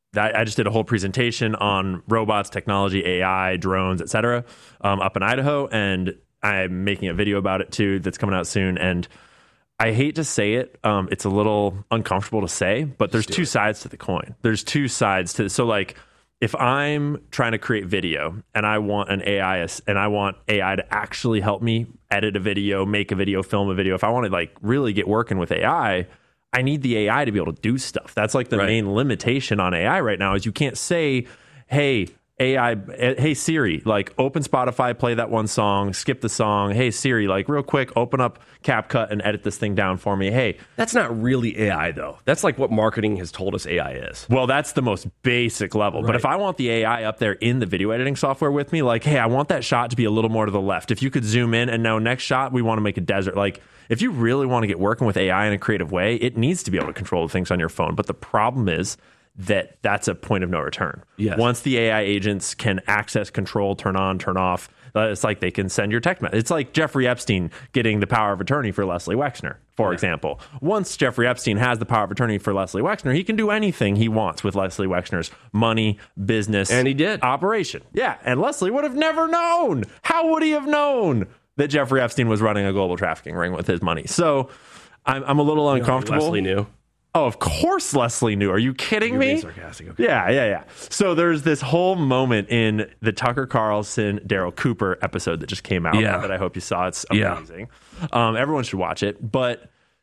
I just did a whole presentation on robots, technology, A I, drones, et cetera, um, up in Idaho, and I'm making a video about it too that's coming out soon. And I hate to say it, um, it's a little uncomfortable to say, but there's two sides to the coin. There's two sides to so like. If I'm trying to create video and I want an A I and I want A I to actually help me edit a video, make a video, film a video, if I want to like really get working with A I, I need the A I to be able to do stuff. That's like the Right. main limitation on A I right now is you can't say, hey, A I, hey Siri, like open Spotify, play that one song, skip the song. Hey Siri, like real quick, open up CapCut and edit this thing down for me. Hey, That's not really A I, though. That's like what marketing has told us A I is. well, that's the most basic level. But Right. if I want the A I up there in the video editing software with me, like, hey, I want that shot to be a little more to the left. If you could zoom in and now next shot, we want to make a desert. Like, if you really want to get working with A I in a creative way, it needs to be able to control the things on your phone. But the problem is that that's a point of no return. Yes. Once the A I agents can access, control, turn on, turn off, uh, it's like they can send your text message. It's like Jeffrey Epstein getting the power of attorney for Leslie Wexner, for example. Once Jeffrey Epstein has the power of attorney for Leslie Wexner, he can do anything he wants with Leslie Wexner's money, business, And he did. operation. Yeah, and Leslie would have never known. How would he have known that Jeffrey Epstein was running a global trafficking ring with his money? So I'm, I'm a little uncomfortable. Leslie knew. Oh, of course Leslie knew. Are you kidding You're me? being sarcastic. Okay. Yeah, yeah, yeah. So there's this whole moment in the Tucker Carlson, Daryl Cooper episode that just came out Yeah. that I hope you saw. It's Yeah. amazing. Um, everyone should watch it. But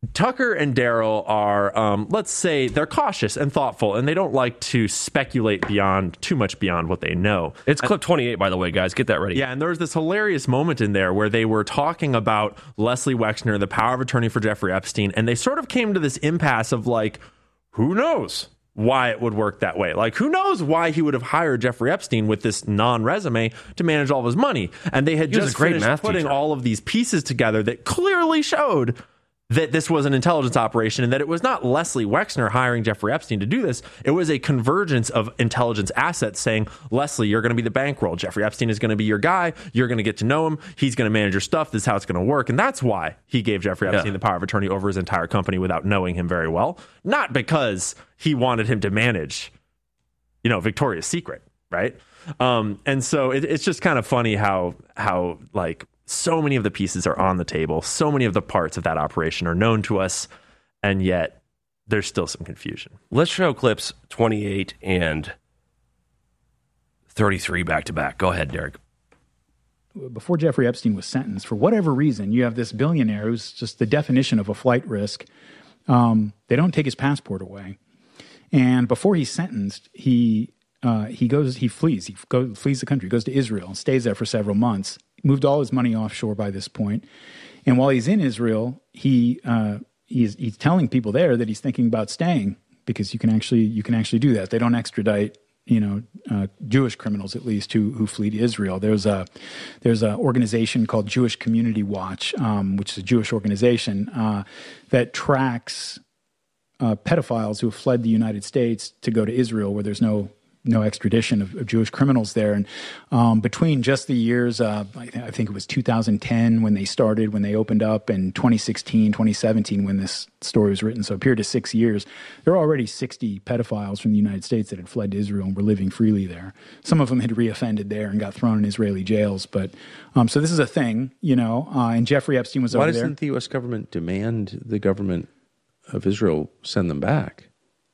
Tucker and Daryl are, um, let's say, they're cautious and thoughtful, and they don't like to speculate beyond too much beyond what they know. It's clip twenty-eight, by the way, guys. Get that ready. Yeah, and there was this hilarious moment in there where they were talking about Leslie Wexner, the power of attorney for Jeffrey Epstein, and they sort of came to this impasse of like, who knows why it would work that way? Like, who knows why he would have hired Jeffrey Epstein with this non-resume to manage all of his money? And they had He was just a great finished math putting teacher. all of these pieces together that clearly showed that this was an intelligence operation and that it was not Leslie Wexner hiring Jeffrey Epstein to do this. It was a convergence of intelligence assets saying, Leslie, you're going to be the bankroll. Jeffrey Epstein is going to be your guy. You're going to get to know him. He's going to manage your stuff. This is how it's going to work. And that's why he gave Jeffrey Epstein Yeah. the power of attorney over his entire company without knowing him very well. Not because he wanted him to manage, you know, Victoria's Secret, right? Um, and so it, it's just kind of funny how, how like, so many of the pieces are on the table. So many of the parts of that operation are known to us, and yet there's still some confusion. Let's show clips twenty-eight and thirty-three back to back. Go ahead, Derek. Before Jeffrey Epstein was sentenced, for whatever reason, you have this billionaire who's just the definition of a flight risk. Um, they don't take his passport away. And before he's sentenced, he uh, he goes, he flees. He go, flees the country, goes to Israel, stays there for several months. Moved all his money offshore by this point. And while he's in Israel, he uh, he's he's telling people there that he's thinking about staying because you can actually you can actually do that. They don't extradite, you know, uh, Jewish criminals at least who who flee to Israel. There's a there's an organization called Jewish Community Watch, um, which is a Jewish organization uh, that tracks uh, pedophiles who have fled the United States to go to Israel, where there's no no extradition of, of Jewish criminals there. And um, between just the years, uh, I, th- I think it was two thousand ten when they started, when they opened up, and twenty sixteen, twenty seventeen when this story was written, so a period of six years, there were already sixty pedophiles from the United States that had fled to Israel and were living freely there. Some of them had reoffended there and got thrown in Israeli jails. But um, so this is a thing, you know, uh, and Jeffrey Epstein was Why over there. doesn't the U S government demand the government of Israel send them back?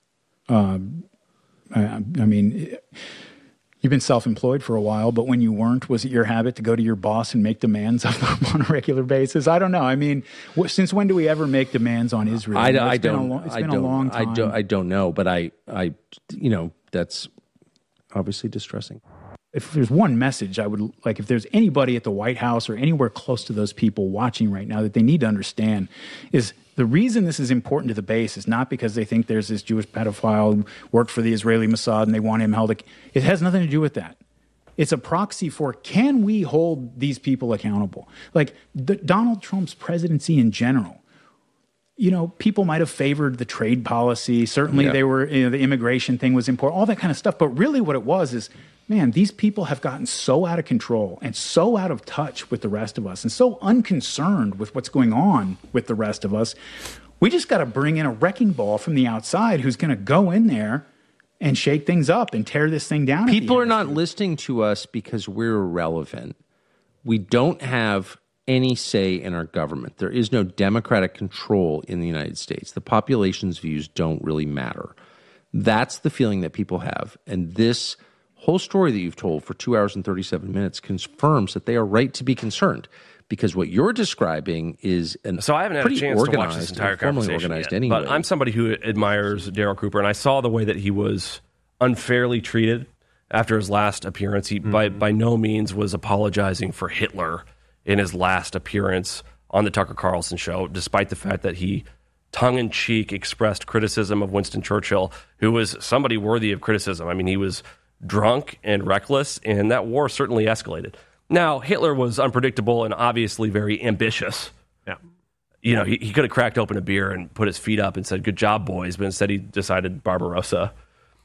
Um, I, I mean, you've been self-employed for a while, but when you weren't, was it your habit to go to your boss and make demands of them on a regular basis? I don't know. I mean, wh- since when do we ever make demands on Israel? I, You know, I it's been a don't. lo- It's I been don't, a long time. I don't. I don't know, but I. I. You know, that's obviously distressing. If there's one message I would like, if there's anybody at the White House or anywhere close to those people watching right now that they need to understand is the reason this is important to the base is not because they think there's this Jewish pedophile who worked for the Israeli Mossad and they want him held. It has nothing to do with that. It's a proxy for, can we hold these people accountable? Like the, Donald Trump's presidency in general, you know, people might have favored the trade policy. Certainly Yeah. they were, you know, the immigration thing was important, all that kind of stuff. But really what it was is, man, these people have gotten so out of control and so out of touch with the rest of us and so unconcerned with what's going on with the rest of us. We just got to bring in a wrecking ball from the outside who's going to go in there and shake things up and tear this thing down. at the People are end. not listening to us because we're irrelevant. We don't have any say in our government. There is no democratic control in the United States. The population's views don't really matter. That's the feeling that people have. And this whole story that you've told for two hours and thirty-seven minutes confirms that they are right to be concerned, because what you're describing is an So I haven't had a pretty chance to watch organized, this entire formally conversation organized yet, anyway. but I'm somebody who admires Daryl Cooper, and I saw the way that he was unfairly treated after his last appearance. He mm-hmm. by by no means was apologizing for Hitler in his last appearance on the Tucker Carlson show, despite the fact that he tongue-in-cheek expressed criticism of Winston Churchill, who was somebody worthy of criticism. I mean, he was drunk and reckless, and that war certainly escalated. Now, Hitler was unpredictable and obviously very ambitious. Yeah. You know, he, he could have cracked open a beer and put his feet up and said, good job, boys, but instead he decided Barbarossa.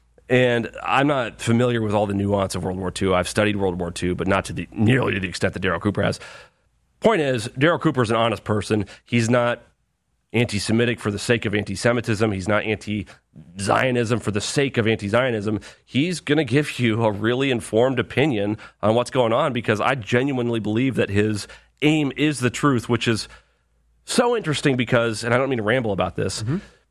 And I'm not familiar with all the nuance of World War Two. I've studied World War Two, but not to the nearly to the extent that Daryl Cooper has. Point is, Daryl Cooper is an honest person. He's not anti-Semitic for the sake of anti-Semitism. He's not anti-Zionism for the sake of anti-Zionism. He's going to give you a really informed opinion on what's going on, because I genuinely believe that his aim is the truth, which is so interesting because, and I don't mean to ramble about this, mm-hmm.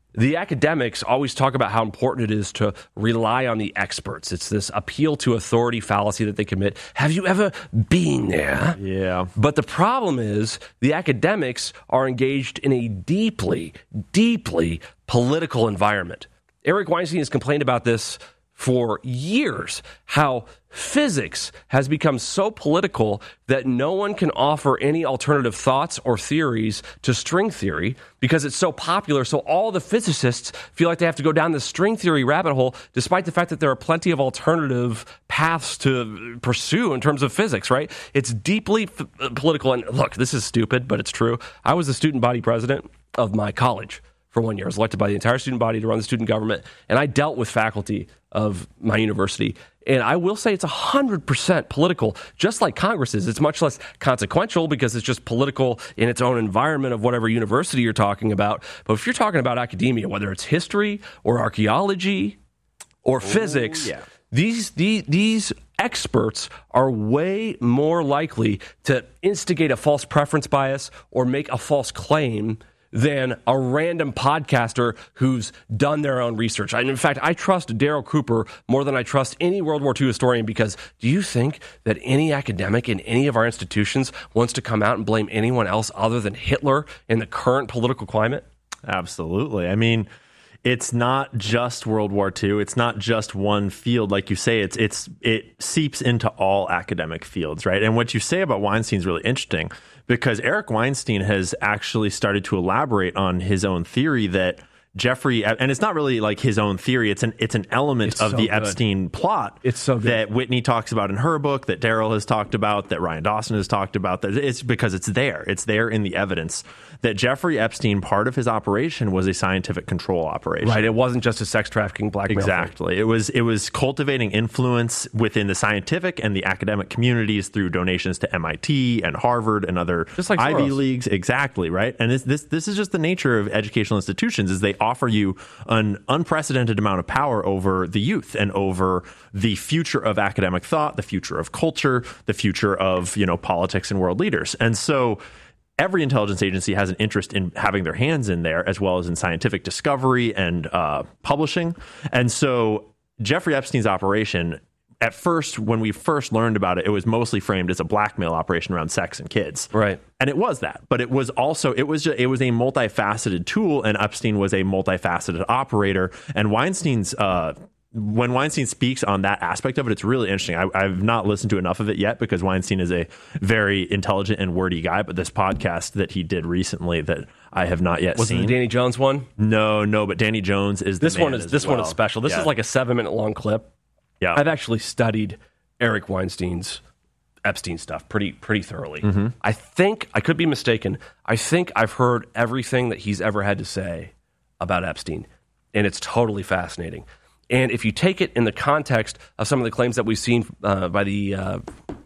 the academics always talk about how important it is to rely on the experts. It's this appeal to authority fallacy that they commit. Have you ever been there? Yeah. But the problem is the academics are engaged in a deeply, deeply political environment. Eric Weinstein has complained about this for years, how physics has become so political that no one can offer any alternative thoughts or theories to string theory because it's so popular. So all the physicists feel like they have to go down the string theory rabbit hole, despite the fact that there are plenty of alternative paths to pursue in terms of physics, right? It's deeply f- political. And look, this is stupid, but it's true. I was the student body president of my college for one year. I was elected by the entire student body to run the student government, and I dealt with faculty of my university. And I will say it's one hundred percent political, just like Congress is. It's much less consequential because it's just political in its own environment of whatever university you're talking about. But if you're talking about academia, whether it's history or archaeology or Ooh, physics, yeah. these, these, these experts are way more likely to instigate a false preference bias or make a false claim than a random podcaster who's done their own research. And in fact, I trust Daryl Cooper more than I trust any World War Two historian, because do you think that any academic in any of our institutions wants to come out and blame anyone else other than Hitler in the current political climate? Absolutely. I mean, it's not just World War Two. It's not just one field. Like you say, it's it's it seeps into all academic fields, right? And what you say about Weinstein is really interesting, because Eric Weinstein has actually started to elaborate on his own theory that Jeffrey, and it's not really like his own theory, it's an it's an element it's of so the good. Epstein plot. It's so good. That Whitney talks about in her book, that Daryl has talked about, that Ryan Dawson has talked about. That it's because it's there. It's there in the evidence that Jeffrey Epstein, part of his operation was a scientific control operation. Right. It wasn't just a sex trafficking blackmail. Exactly. Thing. It was it was cultivating influence within the scientific and the academic communities through donations to M I T and Harvard and other just like Ivy Soros. Leagues. Exactly. Right. And this this this is just the nature of educational institutions, is they offer you an unprecedented amount of power over the youth and over the future of academic thought, the future of culture, the future of, you know, politics and world leaders. And so every intelligence agency has an interest in having their hands in there, as well as in scientific discovery and uh, publishing. And so Jeffrey Epstein's operation, at first, when we first learned about it, it was mostly framed as a blackmail operation around sex and kids. Right. And it was that. But it was also, it was just, it was a multifaceted tool, and Epstein was a multifaceted operator. And Weinstein's, uh, when Weinstein speaks on that aspect of it, it's really interesting. I, I've not listened to enough of it yet, because Weinstein is a very intelligent and wordy guy. But this podcast that he did recently that I have not yet was seen. Was it the Danny Jones one? No, no. But Danny Jones is the this man one is as this well. one is special. This yeah. is like a seven minute long clip. Yeah, I've actually studied Eric Weinstein's Epstein stuff pretty pretty thoroughly. Mm-hmm. I think, I could be mistaken, I think I've heard everything that he's ever had to say about Epstein, and it's totally fascinating. And if you take it in the context of some of the claims that we've seen uh, by the uh,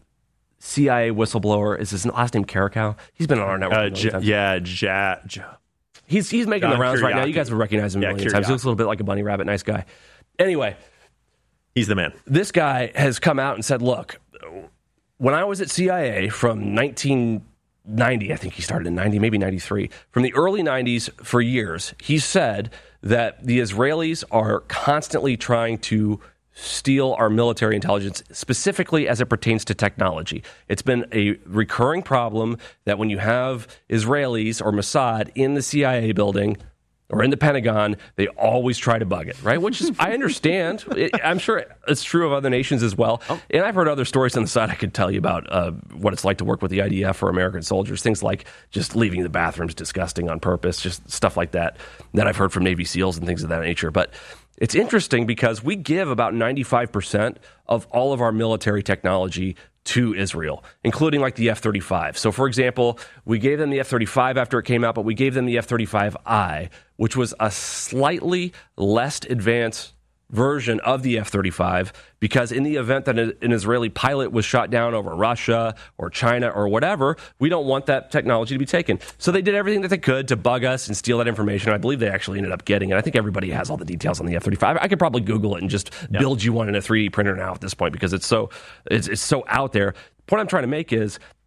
C I A whistleblower, is his last name Karakow? He's been on our network. Uh, J- yeah, ja, ja. He's he's making John the rounds Kiriaki. right now. You guys would recognize him a Yeah, million times. He looks a little bit like a bunny rabbit, nice guy. Anyway, he's the man. This guy has come out and said, look, when I was at C I A from nineteen ninety, I think he started in ninety, maybe ninety-three, from the early nineties for years, he said that the Israelis are constantly trying to steal our military intelligence, specifically as it pertains to technology. It's been a recurring problem that when you have Israelis or Mossad in the C I A building or in the Pentagon, they always try to bug it, right? Which is, I understand. It, I'm sure it's true of other nations as well. Oh. And I've heard other stories on the side I could tell you about uh, what it's like to work with the I D F or American soldiers, things like just leaving the bathrooms disgusting on purpose, just stuff like that, that I've heard from Navy SEALs and things of that nature. But it's interesting because we give about ninety-five percent of all of our military technology to Israel, including like the F thirty-five. So, for example, we gave them the F thirty-five after it came out, but we gave them the F thirty-five I, which was a slightly less advanced version of the F thirty-five, because in the event that an Israeli pilot was shot down over Russia or China or whatever, we don't want that technology to be taken. So they did everything that they could to bug us and steal that information. I believe they actually ended up getting it. I think everybody has all the details on the F thirty-five. I could probably Google it and just yep. build you one in a three D printer now at this point, because it's so it's, it's so out there. The point I'm trying to make is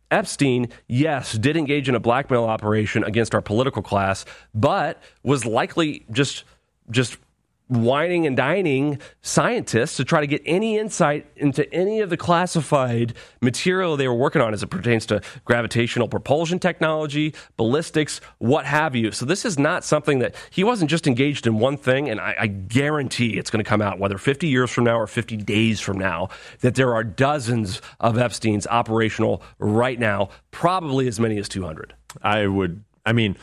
Epstein, yes, did engage in a blackmail operation against our political class, but was likely just just whining and dining scientists to try to get any insight into any of the classified material they were working on as it pertains to gravitational propulsion technology, ballistics, what have you. So this is not something that he wasn't just engaged in one thing, and I, I guarantee it's going to come out, whether fifty years from now or fifty days from now, that there are dozens of Epsteins operational right now, probably as many as two hundred. I would, I mean...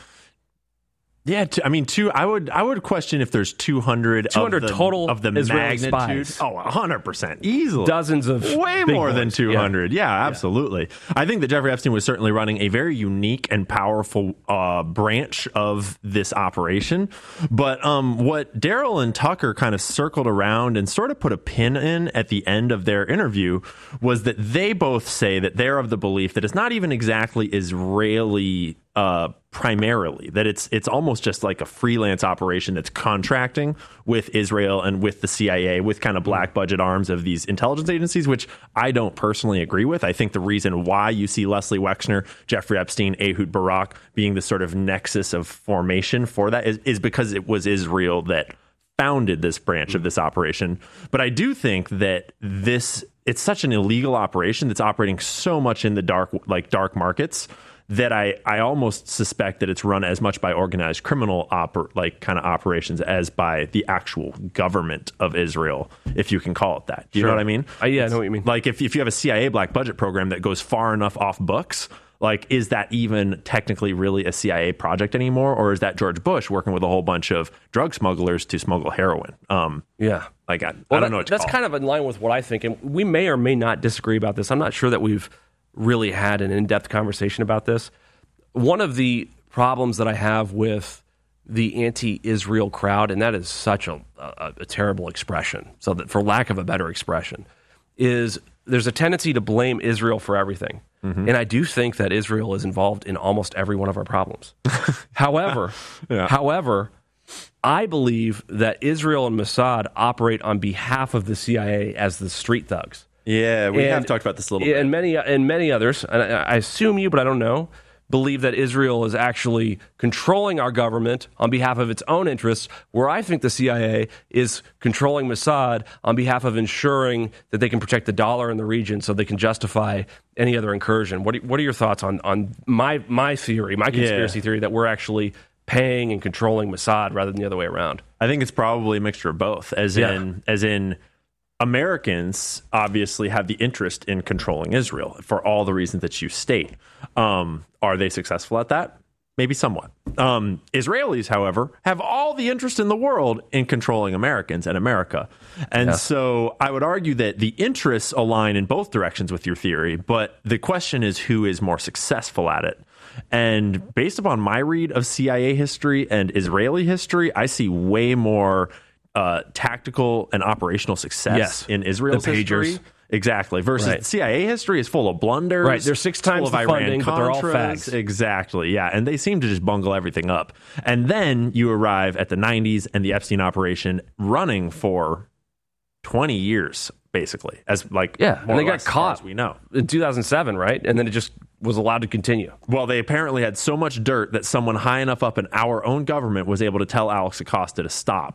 Yeah, t- I mean, two. I would, I would question if there's two hundred, two hundred of the, total of the Israeli magnitude. spies. Oh, one hundred percent, easily. Dozens of way big more boys. than two hundred. Yeah, yeah absolutely. Yeah. I think that Jeffrey Epstein was certainly running a very unique and powerful uh, branch of this operation. But um, what Daryl and Tucker kind of circled around and sort of put a pin in at the end of their interview was that they both say that they're of the belief that it's not even exactly Israeli. Uh, primarily, that it's it's almost just like a freelance operation that's contracting with Israel and with the C I A, with kind of black budget arms of these intelligence agencies, which I don't personally agree with. I think the reason why you see Leslie Wexner, Jeffrey Epstein, Ehud Barak being the sort of nexus of formation for that is, is because it was Israel that founded this branch of this operation. But I do think that this it's such an illegal operation that's operating so much in the dark, like dark markets, that I, I almost suspect that it's run as much by organized criminal oper, like kind of operations as by the actual government of Israel, if you can call it that. Do you sure. know what I mean? Uh, yeah, I know what you mean. Like if, if you have a C I A black budget program that goes far enough off books, like is that even technically really a C I A project anymore? Or is that George Bush working with a whole bunch of drug smugglers to smuggle heroin? Um, yeah. Like I, well, I don't that, know what to That's call. kind of in line with what I think. And we may or may not disagree about this. I'm not sure that we've really had an in-depth conversation about this. One of the problems that I have with the anti-Israel crowd, and that is such a, a, a terrible expression, so that for lack of a better expression, is there's a tendency to blame Israel for everything. Mm-hmm. And I do think that Israel is involved in almost every one of our problems. however, yeah. however, I believe that Israel and Mossad operate on behalf of the C I A as the street thugs. Yeah, we and, have talked about this a little bit. And many, and many others, and I, I assume you, but I don't know, believe that Israel is actually controlling our government on behalf of its own interests, where I think the C I A is controlling Mossad on behalf of ensuring that they can protect the dollar in the region so they can justify any other incursion. What are, what are your thoughts on, on my, my theory, my conspiracy yeah. theory, that we're actually paying and controlling Mossad rather than the other way around? I think it's probably a mixture of both, as yeah. in as in Americans obviously have the interest in controlling Israel for all the reasons that you state. Um, are they successful at that? Maybe somewhat. Um, Israelis, however, have all the interest in the world in controlling Americans and America. And yeah. so I would argue that the interests align in both directions with your theory, but the question is who is more successful at it. And based upon my read of C I A history and Israeli history, I see way more uh, tactical and operational success yes. in Israel's history. Exactly. Versus right. C I A history is full of blunders. Right. They're six times the funding, but they're all fags. Exactly. Yeah. And they seem to just bungle everything up. And then you arrive at the nineties and the Epstein operation running for twenty years, basically. As like yeah, and they got caught. As we know in two thousand seven, right? And then it just was allowed to continue. Well, they apparently had so much dirt that someone high enough up in our own government was able to tell Alex Acosta to stop,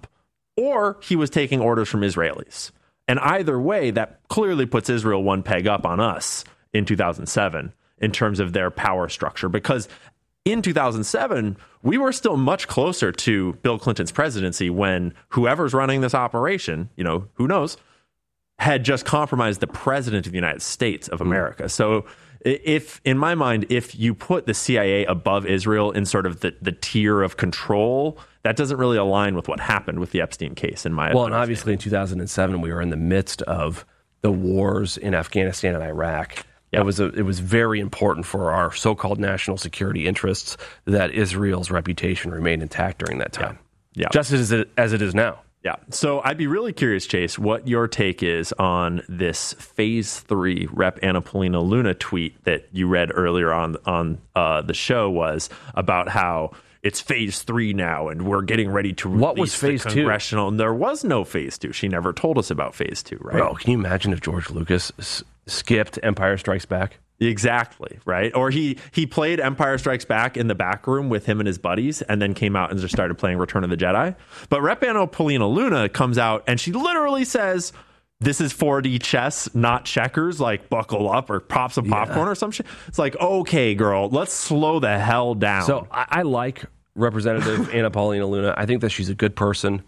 or he was taking orders from Israelis. And either way, that clearly puts Israel one peg up on us in two thousand seven in terms of their power structure. Because in two thousand seven, we were still much closer to Bill Clinton's presidency when whoever's running this operation, you know, who knows, had just compromised the president of the United States of America. Mm. So if, in my mind, if you put the C I A above Israel in sort of the, the tier of control, that doesn't really align with what happened with the Epstein case, in my opinion. Well, and obviously in two thousand seven, we were in the midst of the wars in Afghanistan and Iraq. Yep. It was a, it was very important for our so-called national security interests that Israel's reputation remained intact during that time. Yeah. Yeah. Just as it, as it is now. Yeah. So I'd be really curious, Chase, what your take is on this Phase three Rep Anna Paulina Luna tweet that you read earlier on on uh, the show was about how it's Phase three now and we're getting ready to release what was Phase the congressional. Two? There was no Phase two. She never told us about Phase two, right? Bro, can you imagine if George Lucas s- skipped Empire Strikes Back? Exactly, right? Or he he played Empire Strikes Back in the back room with him and his buddies and then came out and just started playing Return of the Jedi. But Representative Paulina Luna comes out and she literally says, this is four D chess, not checkers, like buckle up or pop some popcorn yeah. or some shit. It's like, okay, girl, let's slow the hell down. So I, I like Representative Anna Paulina Luna. I think that she's a good person.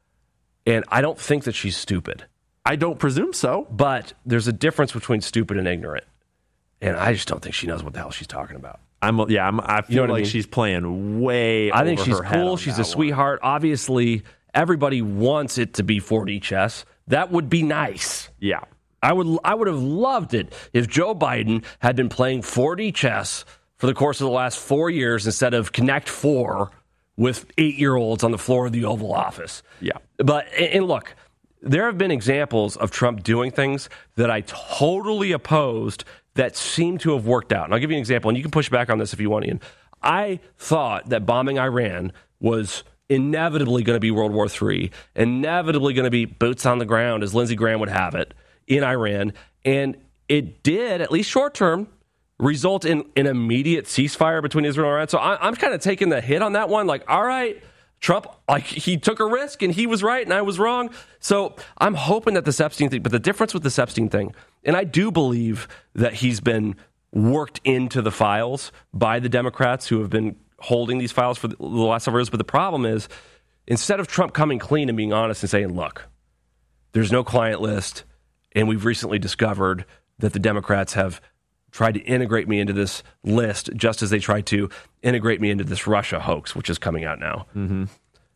And I don't think that she's stupid. I don't presume so. But there's a difference between stupid and ignorant. And I just don't think she knows what the hell she's talking about. I'm yeah, I'm, I feel you know like I mean? she's playing way I think over she's her head cool. She's a one. sweetheart. Obviously, everybody wants it to be four D chess. That would be nice. Yeah. I would I would have loved it if Joe Biden had been playing four D chess for the course of the last four years instead of Connect Four with eight-year-olds on the floor of the Oval Office. Yeah. But, and look, there have been examples of Trump doing things that I totally opposed that seem to have worked out. And I'll give you an example, and you can push back on this if you want, Ian. I thought that bombing Iran was inevitably going to be World War Three, inevitably going to be boots on the ground, as Lindsey Graham would have it, in Iran. And it did, at least short term, result in an immediate ceasefire between Israel and Iran. So I, I'm kind of taking the hit on that one. Like, all right, Trump, like, he took a risk, and he was right, and I was wrong. So I'm hoping that this Epstein thing, but the difference with this Epstein thing, and I do believe that he's been worked into the files by the Democrats who have been holding these files for the last several years. But the problem is, instead of Trump coming clean and being honest and saying, look, there's no client list, and we've recently discovered that the Democrats have tried to integrate me into this list just as they tried to integrate me into this Russia hoax, which is coming out now. Mm-hmm.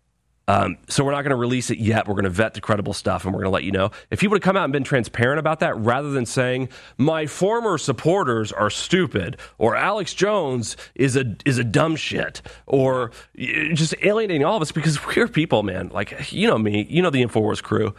Um, so we're not going to release it yet. We're going to vet the credible stuff, and we're going to let you know. If he would have come out and been transparent about that, rather than saying, my former supporters are stupid, or Alex Jones is a is a dumb shit, or just alienating all of us, because we're people, man. Like, you know me, you know the InfoWars crew.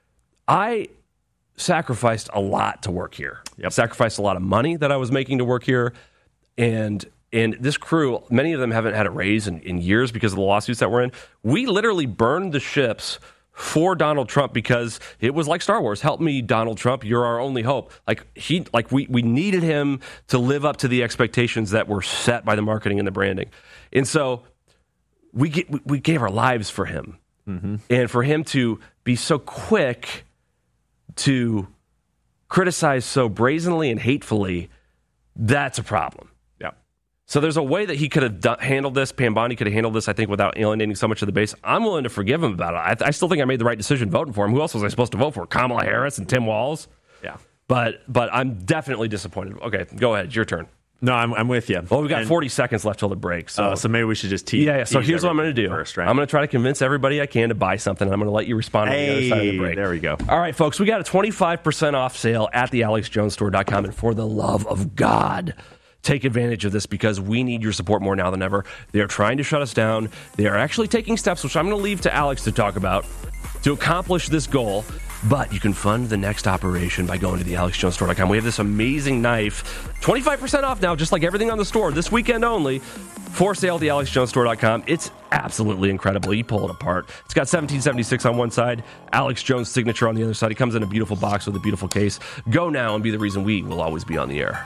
I sacrificed a lot to work here. Yep. Sacrificed a lot of money that I was making to work here, and And this crew, many of them haven't had a raise in, in years because of the lawsuits that we're in. We literally burned the ships for Donald Trump because it was like Star Wars. Help me, Donald Trump. You're our only hope. Like he, like we, we needed him to live up to the expectations that were set by the marketing and the branding. And so we get, we gave our lives for him. Mm-hmm. And for him to be so quick to criticize so brazenly and hatefully, that's a problem. So there's a way that he could have done, handled this. Pam Bondi could have handled this, I think, without alienating so much of the base. I'm willing to forgive him about it. I, th- I still think I made the right decision voting for him. Who else was I supposed to vote for? Kamala Harris and Tim Walz? Yeah. But but I'm definitely disappointed. Okay, go ahead. It's your turn. No, I'm, I'm with you. Well, we've got and, forty seconds left till the break. So, uh, so maybe we should just tease. Yeah, yeah. So here's what I'm going to do. First, right? I'm going to try to convince everybody I can to buy something, and I'm going to let you respond hey, on the other side of the break. There we go. All right, folks. We got a twenty-five percent off sale at the alex jones store dot com, and for the love of God, take advantage of this, because we need your support more now than ever. They are trying to shut us down. They are actually taking steps, which I'm going to leave to Alex to talk about, to accomplish this goal. But you can fund the next operation by going to the alex jones store dot com. We have this amazing knife, twenty-five percent off now, just like everything on the store, this weekend only, for sale at the alex jones store dot com. It's absolutely incredible. You pull it apart. It's got seventeen seventy-six on one side, Alex Jones' signature on the other side. It comes in a beautiful box with a beautiful case. Go now and be the reason we will always be on the air.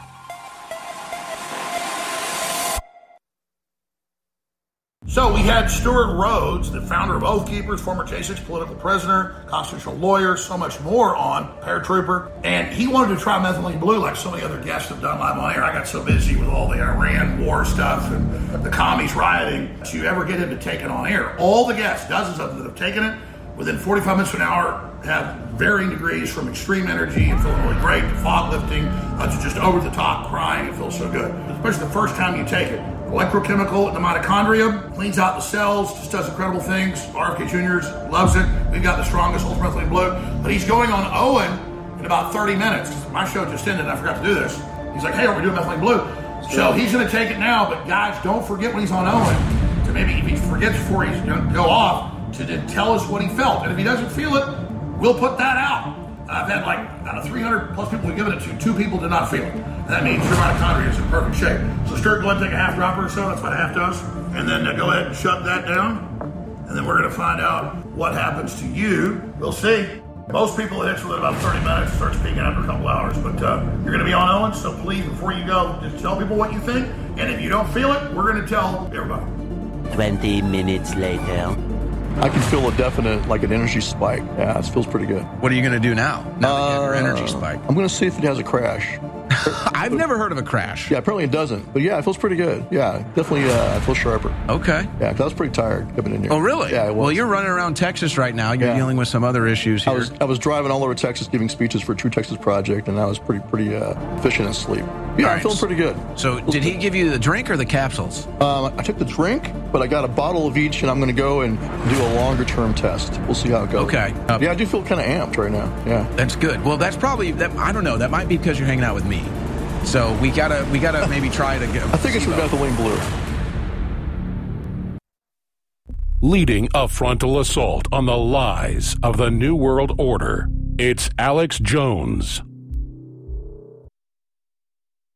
So we had Stuart Rhodes, the founder of Oath Keepers, former J six political prisoner, constitutional lawyer, so much more on Paratrooper. And he wanted to try methylene blue like so many other guests have done live on air. I got so busy with all the Iran war stuff and the commies rioting to ever get him to take it on air. All the guests, dozens of them that have taken it, within forty-five minutes to an hour, have varying degrees from extreme energy and feeling really great to fog lifting uh, to just over the top crying. It feels so good, especially the first time you take it. Electrochemical in the mitochondria, cleans out the cells, just does incredible things. R F K Junior loves it. We've got the strongest ultramethylene blue. But he's going on Owen in about thirty minutes. My show just ended and I forgot to do this. He's like, hey, are we doing methylene blue? So he's going to take it now, but guys, don't forget when he's on Owen to maybe, if he forgets before he's going to go off, to then tell us what he felt. And if he doesn't feel it, we'll put that out. I've had like out of three hundred plus people we've given it to, two people did not feel it. And that means your mitochondria is in perfect shape. So Stuart, go ahead and take a half dropper or so. That's what a half does. And then uh, go ahead and shut that down. And then we're going to find out what happens to you. We'll see. Most people it hits within about thirty minutes, starts peaking after a couple hours. But uh, you're going to be on Ellen, so please, before you go, just tell people what you think. And if you don't feel it, we're going to tell everybody. twenty minutes later. I can feel a definite, like an energy spike. Yeah, it feels pretty good. What are you going to do now? Now that you have your Uh, energy spike. I'm going to see if it has a crash. I've never heard of a crash. Yeah, apparently it doesn't. But yeah, it feels pretty good. Yeah, definitely uh, I feel sharper. Okay. Yeah, 'cause I was pretty tired coming in here. Oh, really? Yeah, I was. Well, you're running around Texas right now. You're Yeah. dealing with some other issues here. I was I was driving all over Texas giving speeches for True Texas Project, and I was pretty pretty uh, efficient in sleep. Yeah, All I'm right. feeling pretty good. So did he give you the drink or the capsules? Um, I took the drink, but I got a bottle of each, and I'm going to go and do a longer term test. We'll see how it goes. Okay. Uh, yeah, I do feel kind of amped right now. Yeah. That's good. Well, that's probably that. I don't know. That might be because you're hanging out with me. So we gotta we gotta maybe try to get. I think it's methylene blue. Leading a frontal assault on the lies of the New World Order, it's Alex Jones.